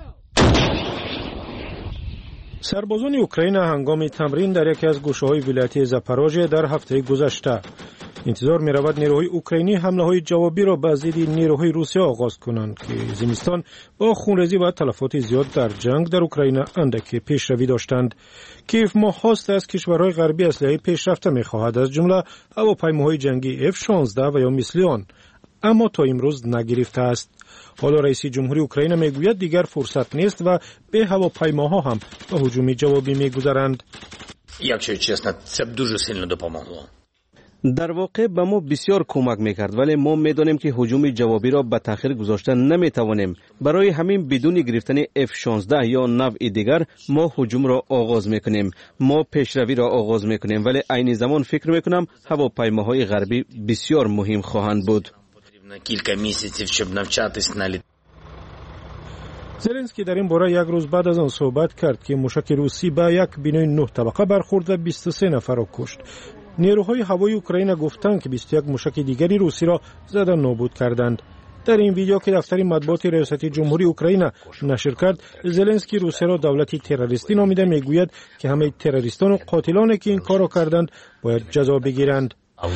سربازان اوکراین هنگام تمرین در یکی از گوشه‌های ولایت زاپاروژه در هفته گذشته انتظار می رود نیروهای اوکراینی حمله های جوابی را به ضد نیروهای روسیه آغاز کنند که زمستان با خونریزی و تلفات زیاد در جنگ در اوکراین اندکی پیشروی داشتند. کیف ماهاست از کشورهای غربی اسلحه پیشرفته می خواهد از جمله هواپیماهای جنگی اف شانزده و یا مثل آن، اما تا امروز نگرفته است. حالا رئیس جمهوری اوکراین میگوید دیگر فرصت نیست و به هواپیماها هم به هجوم جوابی میگذارند. Якщо чесно, це б дуже сильно допомогло. در واقع به ما بسیار کمک میکرد، ولی ما میدانیم که هجوم جوابی را به تاخیر گذاشتن نمیتوانیم. برای همین بدون گرفتن اف شانزده یا نوع دیگر ما هجوم را آغاز میکنیم. ما پیشروی را آغاز میکنیم، ولی عین زمان فکر میکنم هواپیماهای غربی بسیار مهم خواهند بود. کілька місяців, щоб навчатись на літаку. زلنسکی در این باره یک روز بعد از آن صحبت کرد که موشک روسی به یک بینای نه طبقه برخورد و بیست و سه نفر را کشت. نیروهای هوایی اوکراین گفتند که بیست و یک موشک دیگری روسی را زدن نابود کردند. در این ویدیو که دفتر مطبوعات ریاست جمهوری اوکراین نشر کرد، زلنسکی روسیه را دولتی تروریستی نامیده. میگوید که همه تروریستان و قاتلانی که این کار را کردند باید جزا بگیرند.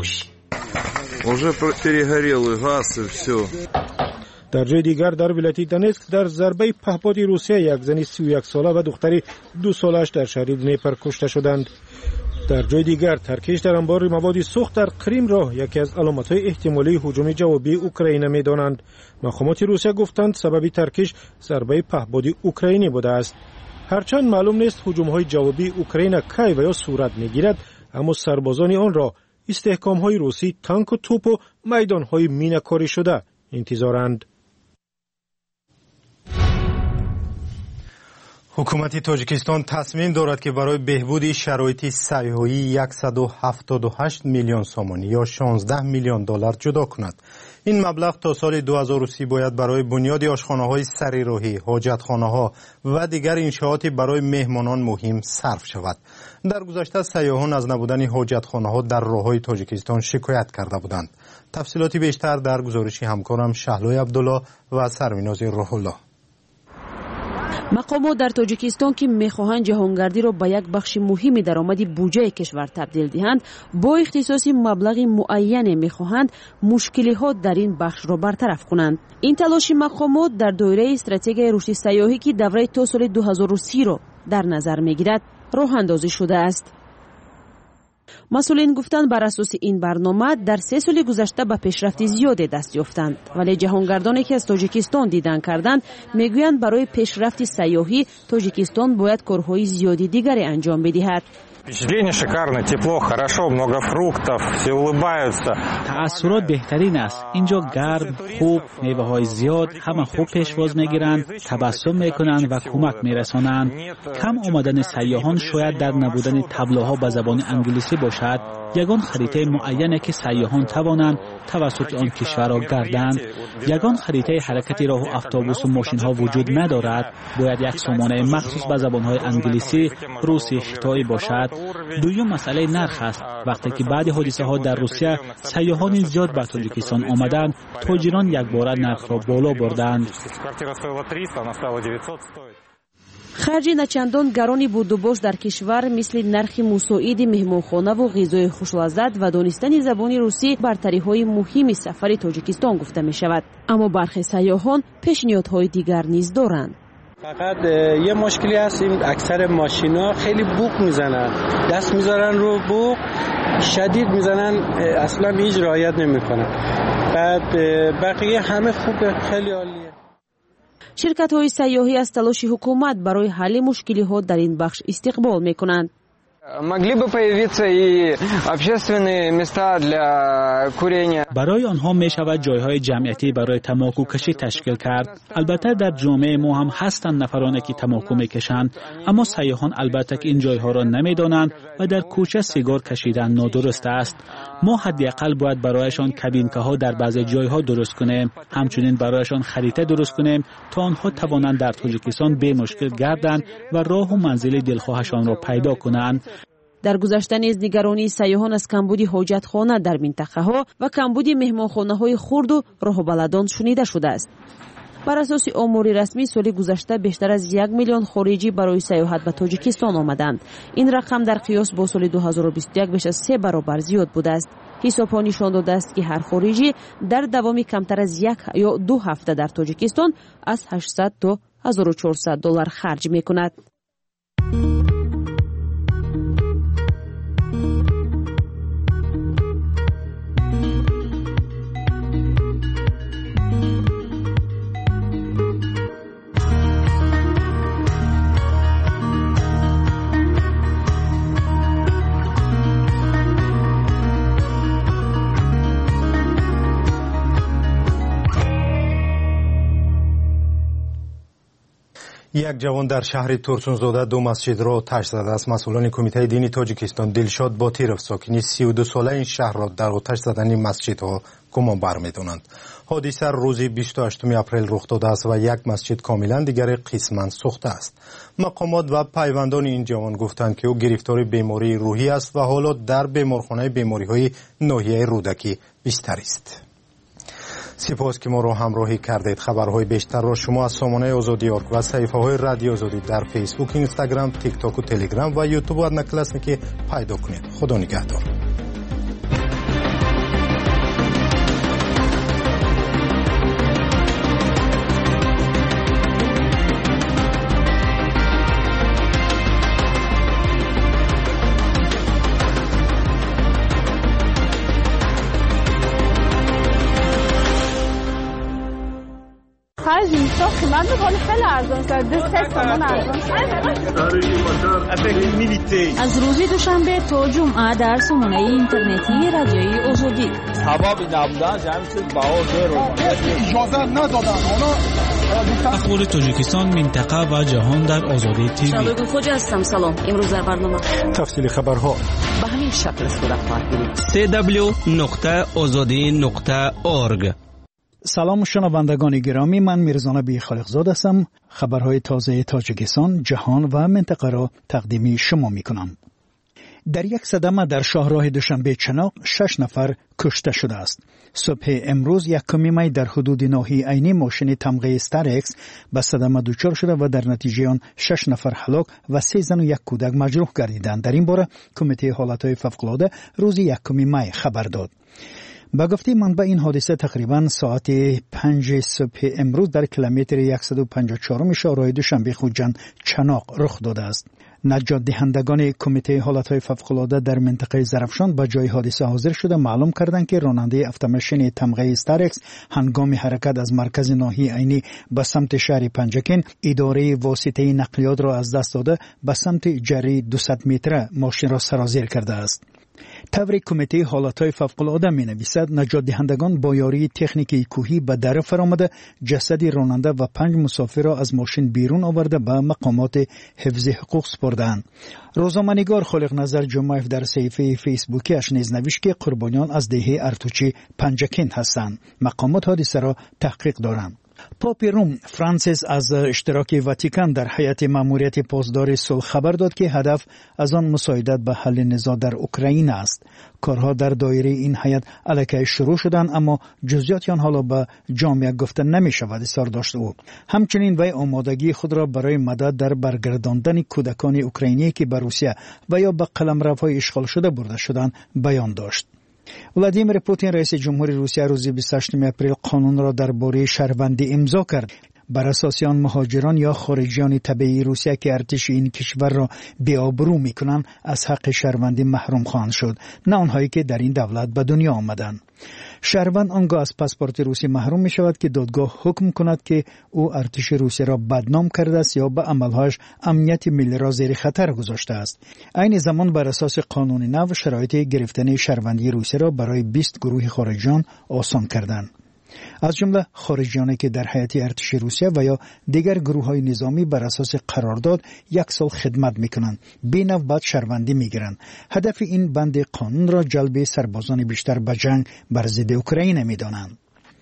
در جای دیگر در ولایت دونتسک در ضربه پهپادی روسیه یک زن سی و یک ساله و دختری دو سالش در شهر دنیپر کشته شدند. در جای دیگر ترکیش در انبار مواد سوخت در کریم را یکی از علامت‌های احتمالی هجوم جوابی اوکراین می‌دانند. مقامات روسیه گفتند سبب ترکیش ضربه پهپادی اوکراینی بوده است. هرچند معلوم نیست هجوم‌های جوابی اوکراین کی و یا صورت می‌گیرد، اما سربازان آن را استحکام‌های روسی تانک و توپ و میدان‌های مینه‌کاری شده انتظارند. حکومت تاجیکستان تصمیم دارد که برای بهبود شرایط سیاحی صد و هفتاد و هشت میلیون سومانی یا شانزده میلیون دلار جدا کند. این مبلغ تا سال دو هزار و سی باید برای بنیاد آشخانه‌های سریراهی، حاجتخانه‌ها و دیگر انشاءات برای مهمانان مهم صرف شود. در گذشته سیاحان از نبودن حاجتخانه‌ها در راه‌های تاجیکستان شکایت کرده بودند. تفصیلاتی بیشتر در گزارش همکارم شهلای عبدالله و سرمیناز روح الله. مقامات در تاجیکستان که میخواهند جهانگردی را به یک بخش مهمی درآمد بودجه کشور تبدیل دهند، با اختصاص مبلغ معین میخواهند مشکلات در این بخش را برطرف کنند. این تلاش مقامات در دایره استراتژی رشد سیاحی که دوره تا سال دو هزار و سی را در نظر میگیرد راه اندازی شده است. مسئولین گفتند بر اساس این برنامه در سه سال گذشته به پیشرفت زیادی دست یافتند، ولی جهانگردانی که از تاجیکستان دیدن کردند میگویند برای پیشرفت سیاحی تاجیکستان باید کارهای زیادی دیگری انجام بدهد. Впечатление шикарное, тепло, хорошо, много фруктов, все улыбаются. تأثیرات بهترین است. اینجا گرم، خوب، میوه های زیاد، همه خوب پیشواز میگیرند، تبسم میکنند و کمک میرسانند. کم آمدن سیاحان شاید در نبودن تابلوها به زبان انگلیسی باشد. یگان خریطه معینه که سیاحان توانند توسط آن کشور را گردند. یگان خریطه حرکتی راه و اتوبوس و ماشین ها وجود ندارد. باید یک سامانه مخصوص به زبان های انگلیسی، روسی، خطایی باشد. دویم مسئله نرخ است. وقتی که بعد حادثه ها در روسیه سیاحان زیاد به تاجیکستان آمدند، تاجران یک باره نرخ را بالا بردند. خرج نچندان گرانی بود و باش در کشور مثل نرخ مساعد مهمانخانه و غذای خوشلذت و دانستن زبان روسی برتری‌های مهم سفر تاجیکستان گفته می شود. اما برخی سیاحان پیشنهادهای دیگر نیز دارند. فقط یه مشکلی هست، این اکثر ماشینا خیلی بوق میزنن، دست میذارن رو بوق شدید میزنن، اصلا هیچ رعایت نمیکنن. بعد بقیه همه خوبه، خیلی عالیه. شرکت های سیاحی از تلاش حکومت برای حل مشکلات در این بخش استقبال میکنند. برای آنها می شود جایهای جمعیتی برای تماکو کشی تشکیل کرد. البته در جامعه ما هم هستند نفرانی که تماکو می کشند، اما سیاحان البته که این جایها را نمی دانند و در کوچه سیگار کشیدن نادرست است. ما حداقل باید برایشان کابینکه ها در بعضی جایها درست کنیم، همچنین برایشان خریطه درست کنیم تا آنها توانند در تاجیکستان به مشکل گردند و راه و منزل دلخواهشان را پیدا کنند. در گذشته نیز نگرانی سیاحان از کمبود حاجتخانه در منطقه ها و کمبود مهمانخانه های خرد و راه و بلدان شنیده شده است. بر اساس آمار رسمی سال گذشته بیشتر از یک میلیون خارجی برای سیاحت به تاجیکستان آمدند. این رقم در قیاس با سال دو هزار و بیست و یک بیش از سه برابر زیاد بوده است. حساب‌ها نشان داده است که هر خارجی در دوامی کمتر از یک یا دو هفته در تاجیکستان از هشتصد تا هزار و چهارصد دلار خرج می‌کند. یک جوان در شهر تورسونزاده دو مسجد را آتش زده است. مسئولان کمیته دینی تاجیکستان دلشاد باتیروف ساکنی سی و دو ساله این شهر را در آتش زدن مسجدها گمان بر می‌دانند. حادثه روز بیست و هشتم اپریل رخ داده است و یک مسجد کاملا دیگر قسما سوخته است. مقامات و پیوندان این جوان گفتند که او گرفتار بیماری روحی است و حالا در بیمارخانه بیماری‌های ناحیه رودکی بستری است. سپاس که ما را همراهی کردید. خبرهای بیشتر را شما از سامانه آزادی ارگ و صفحه های رادیو آزادی در فیسبوک، اینستاگرام، تیک تاک و تلگرام و یوتیوب و نکلاسنیکی پیدا کنید. خدا نگهدار. اینجا قیمت می‌کنه خیلی ارزان است. دو سه تومن ارزان است. از روز دوشنبه تا جمعه در سامانه اینترنتی رادیوی آزادی. سبب نبودن همین چیز باور رو اجازه ندادن. حالا اخبار تاجیکستان، منطقه و جهان در آزادی تیوی. شبکه خوج هستم. سلام. امروز در برنامه تفصیل خبرها به همین شکل صورت خواهد گرفت. سی دبلیو نقطه آزادی نقطه اورگ. سلام شنوندگان گرامی، من میرزا نبی خالقزاده هستم. خبرهای تازه تاجیکستان، جهان و منطقه را تقدیم شما میکنم. در یک صدمه در شاهراه دوشنبه چناق شش نفر کشته شده است. صبح امروز یکم می در حدود ناحیه عینی ماشین تمغه استارکس به صدمه دچار شده و در نتیجه آن شش نفر هلاک و سه زن و یک کودک مجروح گردیدند. در این باره کمیته حالتهای فوق‌العاده روز یکم می خبر داد. با گفته منبع این حادثه تقریبا ساعت پنج صبح امروز در کیلومتر صد و پنجاه و چهار شاهراه دوشنبه خوجند چناق رخ داده است. نجات دهندگان کمیته حالتهای فوق‌العاده در منطقه زرفشان به جای حادثه حاضر شده معلوم کردند که راننده اتومبیل تمغه استارکس هنگام حرکت از مرکز ناحیه عینی به سمت شهر پنجکین اداره واسطه نقلیات را از دست داده به سمت جری دویست متره ماشین را سرازیر کرده است. تبر کمیته حالتهای فوق‌العاده می نویسد نجات دهندگان با یاری تکنیکی کوهی به در فرآمده جسد راننده و پنج مسافر را از ماشین بیرون آورده به مقامات حفظ حقوق سپردند. روزنامه‌نگار خالق نظر جمعیف در صفحه فیسبوکی اش نیز نوشت که قربانیان از دهه ارتوچی پنجکین هستند. مقامات حادثه را تحقیق دارند. پاپ روم فرانسیس از اشتراک واتیکان در هیئت ماموریت پاسدار صلح خبر داد که هدف از آن مساعدت به حل نزاع در اوکراین است. کارها در دایره این هیئت الکی شروع شدند اما جزئیات آن حالا به جامعه گفته نمی شود اظهار داشت او. همچنین وی آمادگی خود را برای مدد در برگرداندن کودکان اوکراینی که به روسیه و یا به قلمروهای اشغال شده برده شدند بیان داشت. ولادیمیر پوتین رئیس جمهوری روسیه روز بیست و هشتم اپریل قانون را درباره شهروندی امضا کرد. بر اساس آن مهاجران یا خارجیان طبیعی روسیه که ارتش این کشور را بی‌آبرو می‌کنند از حق شهروندی محروم خواهند شد، نه آنهایی که در این دولت به دنیا آمدند. شهروند آنگاه از پاسپورت روسی محروم می شود که دادگاه حکم کند که او ارتش روسیه را بدنام کرده است یا به عملهایش امنیت ملی را زیر خطر گذاشته است. عین زمان بر اساس قانون نو شرایط گرفتن شهروندی روسیه را برای بیست گروه خارجیان آسان کردند. از جمله خارجیانی که در هیئت ارتش روسیه و یا دیگر گروه‌های نظامی بر اساس قرارداد یک سال خدمت می‌کنند، بی‌نو بعد شهروندی می‌گیرند. هدف این بند قانون را جلب سربازان بیشتر به جنگ بر ضد اوکراین می‌دانند.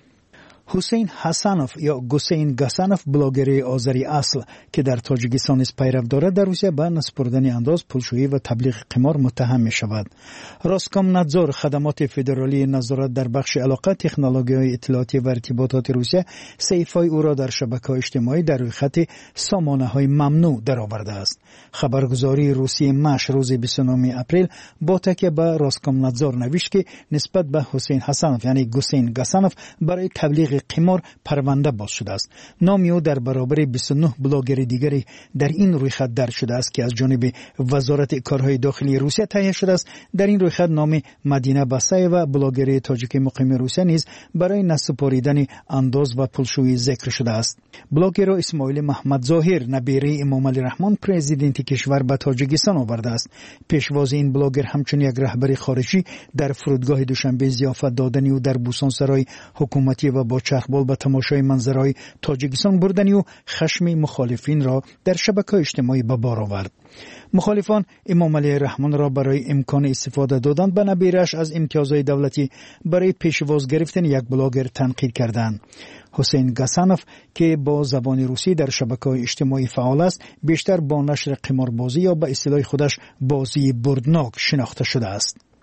حسین حسنوف یا گوسین گاسانوف بلاگر آذری اصل که در تاجیکستان از پیرو دارد در روسیه به نسپردن انداز پولشویی و تبلیغ قمار متهم می شود. راسکومنادزور خدمات فدرالی نظارت در بخش علاقه تکنولوژی‌های اطلاعاتی و ارتباطات روسیه صحیفه‌های او را در شبکه‌های اجتماعی در روی خط سامانه‌های ممنوع درآورده است. خبرگزاری روسیه مش روز بیست و نه اپریل با تکیه به راسکومنادزور نوشت که نسبت به حسین حسنوف یعنی گوسین گاسانوف برای تبلیغ قمار پرونده باز شده است. نام او در برابر بیست و نه بلاگر دیگری در این رویخط درج شده است که از جانب وزارت کارهای داخلی روسیه تهیه شده است. در این رویخط نام مدینه باسایوا بلاگر تاجیک مقیم روسیه نیز برای نسپاریدن انداز و پولشویی ذکر شده است. بلاگر اسماعیل محمد ظاهر نبیره امام علی رحمان پرزیدنت کشور به تاجیکستان آورده است. پیشواز این بلاگر همچنین یک رهبر خارجی در فرودگاه دوشنبه ضیافت دادنی و در بوسانسرای حکومتی و با چرخبال به تماشای منظرهای تاجیکستان بردنی و خشم مخالفین را در شبکه‌های اجتماعی به بار آورد. مخالفان امام علی رحمان را برای امکان استفاده دادن به نبیرش از امتیازهای دولتی برای پیشواز گرفتن یک بلاگر تنقید کردند. حسین گاسانوف که با زبان روسی در شبکه‌های اجتماعی فعال است، بیشتر با نشر قماربازی یا به اصطلاح خودش بازی بردناک شناخته شده است.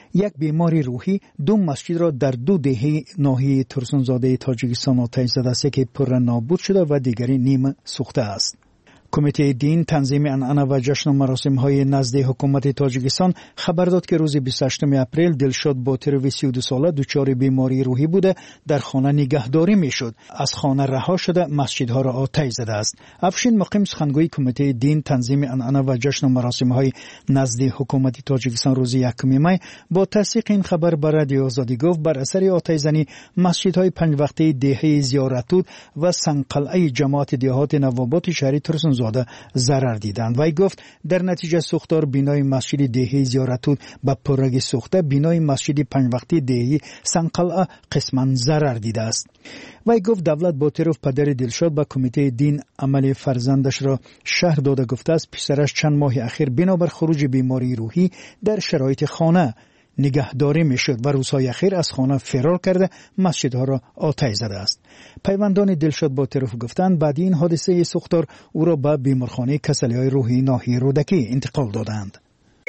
یک بیماری روحی دو مسجد را در دو دهه ناحیه ترسونزاده تاجیکستان آتش زده است که پر نابود شده و دیگری نیم سوخته است. کمیته دین تنظیم عنعنه و جشن و مراسم های نزد حکومت تاجیکستان خبر داد که روز بیست و هشتم اپریل دلشاد باطروی سی و دو ساله دچار بیماری روحی بوده در خانه نگهداری میشد. از خانه رها شده مسجدها را آتش زده است. افشین مقیم سخنگوی کمیته دین تنظیم عنعنه و جشن و مراسم های نزد حکومت تاجیکستان روز یکم می با تصدیق این خبر بر رادیو آزادی گفت بر اثر آتش زنی مسجدهای پنج وقته دهه زیارتود و سنقلعه جماعت دهات نوابات شهری ترسون زاده ضرر دیدند. وی گفت در نتیجه سوختار بینای مسجد دهه زیارتود به پررگ سوخته، بینای مسجد پنج وقتی دهه سنقلعه قسما ضرر دیده است. وی گفت دولت با طرف پدر دلشاد به کمیته دین عمل فرزندش را شهر داده گفته است پسرش چند ماه اخیر بنابر خروج بیماری روحی در شرایط خانه نگهداری میشد و روزهای اخیر از خانه فرار کرده مسجدها را آتش زده است. پیوندان دلشاد با طرف گفتند بعد این حادثه سوختار او را به بیمارخانه کسلی‌های روحی ناحیه رودکی انتقال دادند.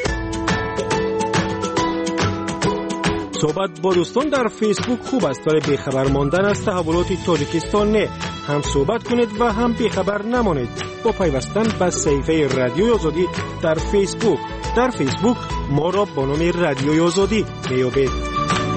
صحبت با دوستان در فیسبوک خوب است، ولی بیخبر ماندن از تحولات تاجیکستان نه. هم صحبت کنید و هم بیخبر نمانید با پیوستن به صفحه رادیوی آزادی در فیسبوک. در فیسبوک ما را با نام رادیوی آزادی میابید.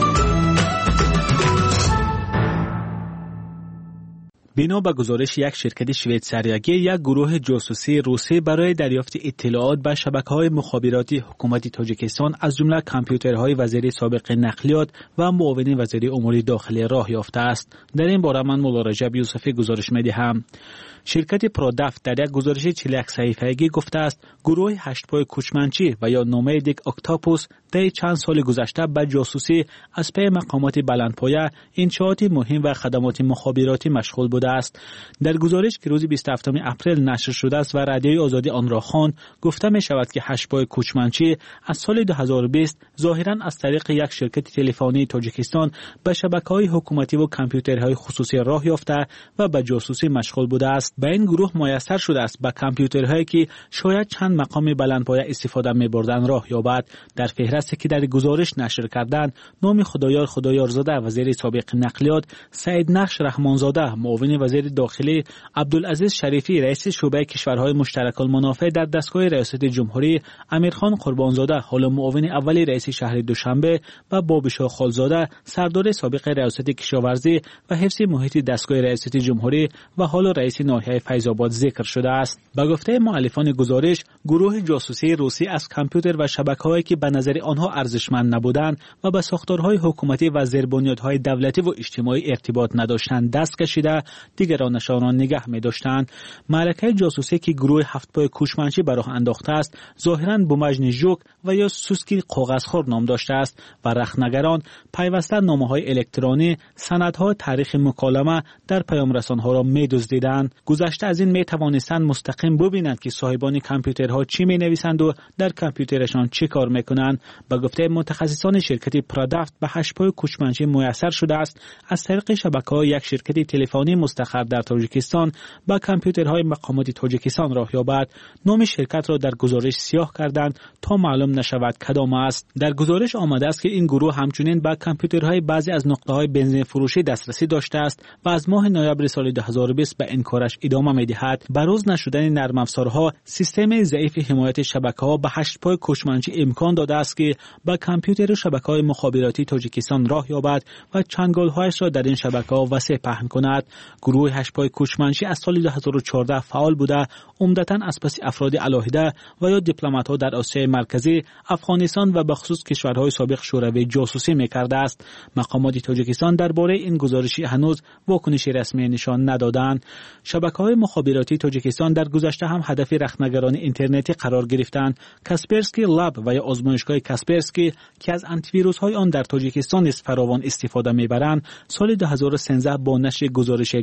بنا به گزارش یک شرکت شویتزریایی، یک گروه جاسوسی روسی برای دریافت اطلاعات به شبکه‌های مخابراتی حکومت تاجیکستان از جمله کامپیوترهای وزیر سابق نقلیات و معاون وزیر امور داخلی راه یافته است. در این باره من مولا رجب یوسفی گزارش می‌دهم. شرکت پرودافت در یک گزارش چهل و یک صفحه‌ای گفته است گروه هشت پای کوچمنچی و یا نومادیک اکتاپوس در چند سال گذشته به جاسوسی از پی مقامات بلندپایه، انشاءات مهم و خدمات مخابراتی مشغول بوده است. در گزارش که روز بیست و هفتم اپریل نشر شده است و رادیوی آزادی آن را خواند، گفته می شود که هشت پای کوچمنچی از سال دو هزار و بیست ظاهراً از طریق یک شرکت تلفنی تاجیکستان به شبکه‌های حکومتی و کامپیوترهای خصوصی راه یافته و به جاسوسی مشغول بوده است. به این گروه میسر شده است به کامپیوترهایی که شاید چند مقام بلندپایه استفاده می‌بردند راه یابد. در فهرستی که در گزارش نشر کردند نام خدایار خدایارزاده وزیر سابق نقلیات، سعید نقش رحمانزاده معاون وزیر داخلی، عبدالعزیز شریفی رئیس شعبه کشورهای مشترک المنافع در دستگاه ریاست جمهوری، امیرخان قربانزاده حالا معاون اولی رئیس شهر دوشنبه و بابشاه خالزاده سردار سابق ریاست کشاورزی و حفظ محیط دستگاه ریاست جمهوری و حالا رئیس ناحیه فیض‌آباد ذکر شده است. به گفته مؤلفان گزارش، گروه جاسوسی روسی از کامپیوتر و شبکه‌هایی که به نظر آنها ارزشمند نبودند و به ساختارهای حکومتی و زیربنیادهای دولتی و اجتماعی ارتباط نداشتند دست کشیده دیگرانشان را نگه می‌داشتند. معرکه جاسوسی که گروه هفت پای کوچمنچی به راه انداخته است، ظاهراً بومژن ژوک و یا سوسکی کاغذخوار نام داشته است و رخنگران پیوسته نامه‌های الکترونی، سندها تاریخ مکالمه در پیام‌رسان‌ها را می‌دزدیدند. گذشته از این می توانستند مستقیم ببینند که صاحبان کامپیوترها چی می نویسند و در کامپیوترشان چی کار میکنند. به گفته متخصصان شرکت پرودافت به هشت پای کوچمنچی میسر شده است از طریق شبکه‌های یک شرکت تلفنی مستقر در تاجیکستان به کامپیوترهای مقامات تاجیکستان راه یابد. نام شرکت را در گزارش سیاه کردند تا معلوم نشود کدام است. در گزارش آمده است که این گروه همچنین به کامپیوترهای بعضی از نقطه‌های بنزین فروشی دسترسی داشته است و از ماه نوامبر سال دو هزار و بیست به این کارش ادامه می‌دهد. بروز نشدن نرم افزارها، سیستم ضعیف حمایت شبکه‌ها به هشت پای کوچمنچی امکان داده است که به کامپیوتر و شبکه‌های مخابراتی تاجیکستان راه یابد و چنگال‌هایش را در این شبکه‌ها وسیع پهن کند. گروه هشت پای کوچمنچی از سال دو هزار و چهارده فعال بوده، عمدتاً از پس افراد علاهده و یا دیپلمات‌ها در آسیای مرکزی، افغانستان و به خصوص کشورهای سابق شوروی جاسوسی می‌کرده است. مقامات تاجیکستان درباره این گزارشی هنوز واکنشی رسمی نشان ندادند. شبکه‌های مخابراتی تاجیکستان در گذشته هم هدف رخنگران اینترنتی قرار گرفتند. کاسپرسکی لاب و یا آزمایشگاه کاسپرسکی که از آنتی ویروس‌های آن در تاجیکستان نیز فراوان استفاده می‌برند، سال دو هزار و سیزده با نشر گزارش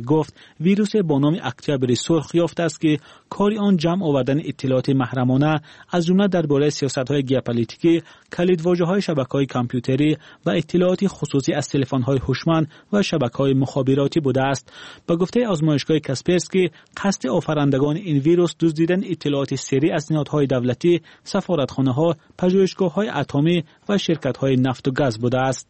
گفت ویروس با نام اکتبر سرخ یافته است که کاری آن جمع آوردن اطلاعات محرمانه از جمله درباره سیاست‌های ژئوپلیتیکی، کلیدواژه‌های شبکه‌های کامپیوتری و اطلاعات خصوصی از تلفن‌های هوشمند و شبکه‌های مخابراتی بوده است. با گفته آزمایشگاه کاسپرسکی، قصد آفرندگان این ویروس دزدیدن اطلاعات سری از نهادهای دولتی، سفارتخانه‌ها، پژوهشگاه‌های اتمی و شرکت‌های نفت و گاز بوده است.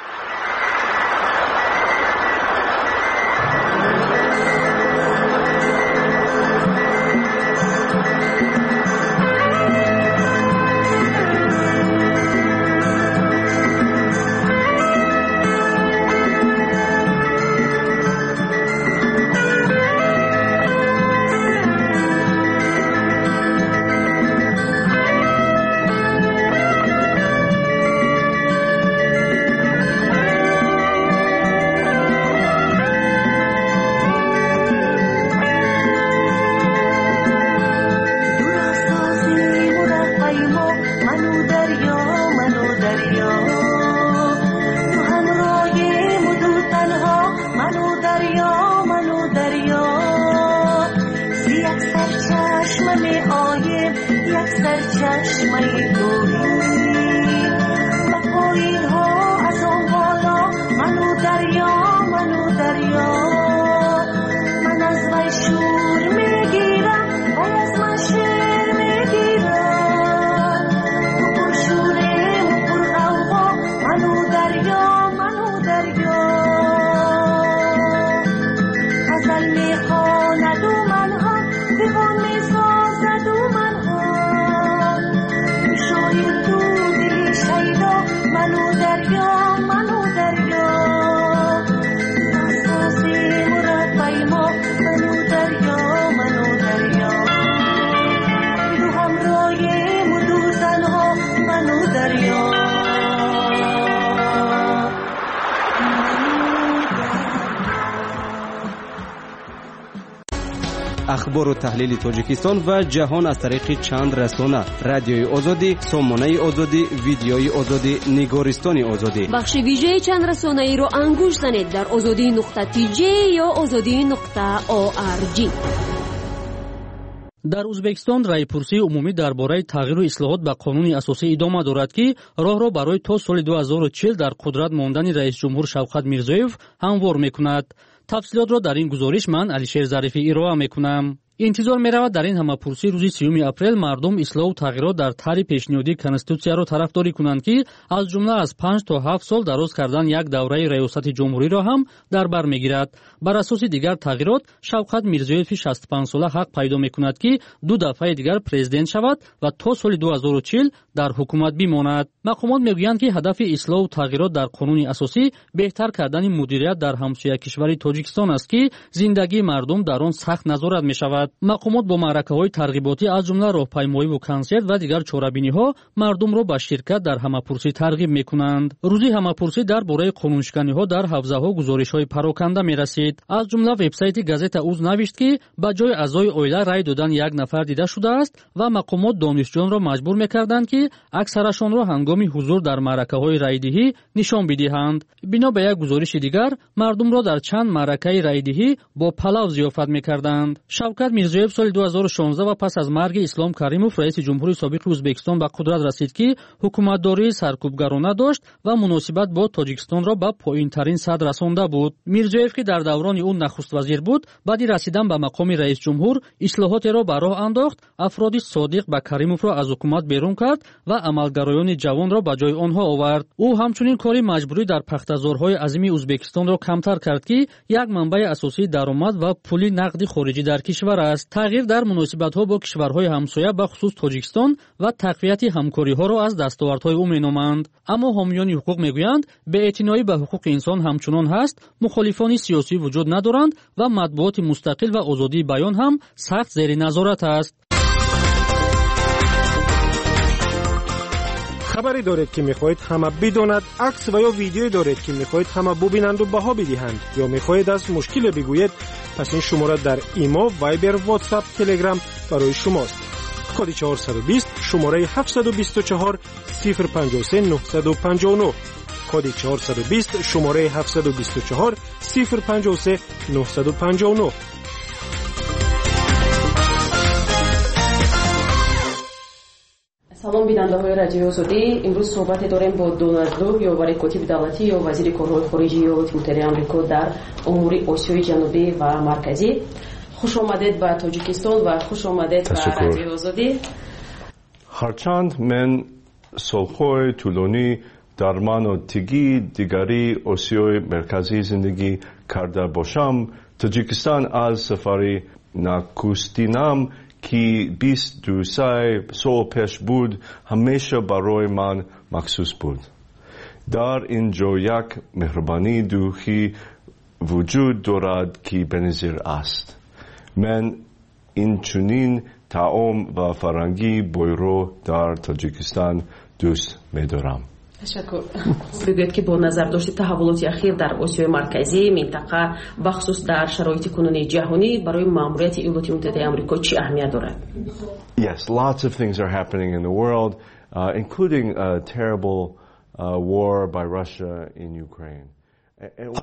اخبار و تحلیل تاجیکستان و جهان از طریق چند رسانه: رادیوی آزادی، سامانه آزادی، ویدیوی آزادی، نگارستان آزادی. بخش ویژه چند رسانه ای رو انگوش زنید در آزادی نقطه تی جی یا آزادی نقطه او آر جی. در ازبکستان رایپرسی عمومی درباره تغییر و اصلاحات به قانون اساسی ادامه دارد که راه را برای تا سال دو هزار و چهل در قدرت ماندن رئیس جمهور شوکت میرزویف هموار میکند. تفصیلات را در این گزارش من علیشیر ظریفی ارائه میکنم. انتظار می‌رود در این همه‌پرسی روز سیوم اپریل مردم اصلاح و تغییرات در طرح پیشنهادی کنستیتوسیا را طرفداری کنند که از جمله از پنج تا هفت سال دراز کردن یک دوره ریاست جمهوری را هم در بر می‌گیرد. بر اساس دیگر تغییرات شوکت میرزویف شصت و پنج ساله حق پیدا می‌کند که دو دفعه دیگر پرزیدنت شود و تا سال دو هزار و چهل در حکومت بماند. مقامات می‌گویند که هدف اصلاح و تغییرات در قانون اساسی بهتر کردن مدیریت در همسایه کشور تاجیکستان است که زندگی مردم در آن سخت نظارت می‌شود. مقامات با معرکه‌های ترغیباتی از جمله راهپیمایی و کنسرت و دیگر چاره‌بینی‌ها مردم را به شرکت در همه‌پرسی ترغیب می‌کنند. روزی همه‌پرسی درباره قانونشکنی‌ها در حوزه‌ها گزارش‌های پراکنده می‌رسید. از جمله وبسایت گازета اوز نوشت که به جای اعضای عائله رای دادن یک نفر دیده شده است و مقامات دانشجویان را مجبور می‌کردند که اکثرشان را هنگام حضور در معرکه‌های رایدهی نشان بدهند. بنا به یک گزارش دیگر مردم را در چند معرکه رایدهی با پلاو ضیافت می‌کردند. شوکت میرزویف سال دو هزار و شانزده و پس از مرگ اسلام کریموف رئیس جمهوری سابق ازبکستان به قدرت رسید که حکومتداری سرکوبگرانه داشت و مناسبت با تاجیکستان را به پایین‌ترین سطح رسانده بود. میرزویف که در دوران اون نخست وزیر بود، بعد رسیدن به مقام رئیس جمهور اصلاحات را به راه انداخت، افرادی صادق به کریموف را از حکومت بیرون کرد و عملگرایان جوان را به جای آنها آورد. او همچنین کاری مجبوری در پخته‌زارهای عظیم ازبکستان را کمتر کرد که یک منبع اساسی درآمد و پول نقدی خارجی در کشور است. تغییر در مناسبت‌ها با کشورهای همسایه به خصوص تاجیکستان و تقویت همکاری‌ها را از دستاوردهای او می‌نامند. اما حامیان حقوق می‌گویند بی‌اعتنایی به حقوق انسان همچنان هست، مخالفان سیاسی وجود ندارند و مطبوعات مستقل و آزادی بیان هم سخت زیر نظارت است. خبری دارید که میخواهید همه بداند، عکس و یا ویدیویی دارید که میخواهید همه ببینند و بها بدهند، یا میخواهید از مشکل بگویید، پس این شماره در ایما، وایبر، واتساپ، تلگرام برای شماست. کد چهارصد و بیست، شماره هفتصد و بیست و چهار، صفر پنجاه و سه، نهصد و پنجاه و نه. کد چهارصد و بیست شماره هفتصد و بیست و چهار صفر پنج و سه نهصد و پنجاه و نه. سلام بیننده های رادیو آزادی. امروز صحبت داریم با دونالد لو یا وزیر کاتب دولتی یا وزیر کارهای خارجی ایالات متحده آمریکا در امور آسیای جنوبی و مرکزی. خوش آمدید به تاجیکستان و خوش آمدید به رادیو آزادی. هرچند من سالهای طولانی در مناطقی دیگری آسیای مرکزی زندگی کرده باشم، تاجیکستان از سفری نخستینم که بیست و دو سال پیش بود همیشه برای من مخصوص بود. در اینجا یک مهربانی دوخی وجود دارد که بنظیر است. من این چنین طعام و فرهنگی بویرو در تاجیکستان دوست می‌دارم. تشکر. بگوید که با نظر داشت تحولات اخیر در آسیای مرکزی منطقه بخصوص در شرایط کنونی جهانی برای ماموریت ایالات متحده آمریکا چه اهمیت دارد؟ Yes, lots of things are happening in the world, uh, including a terrible uh, war by Russia in Ukraine.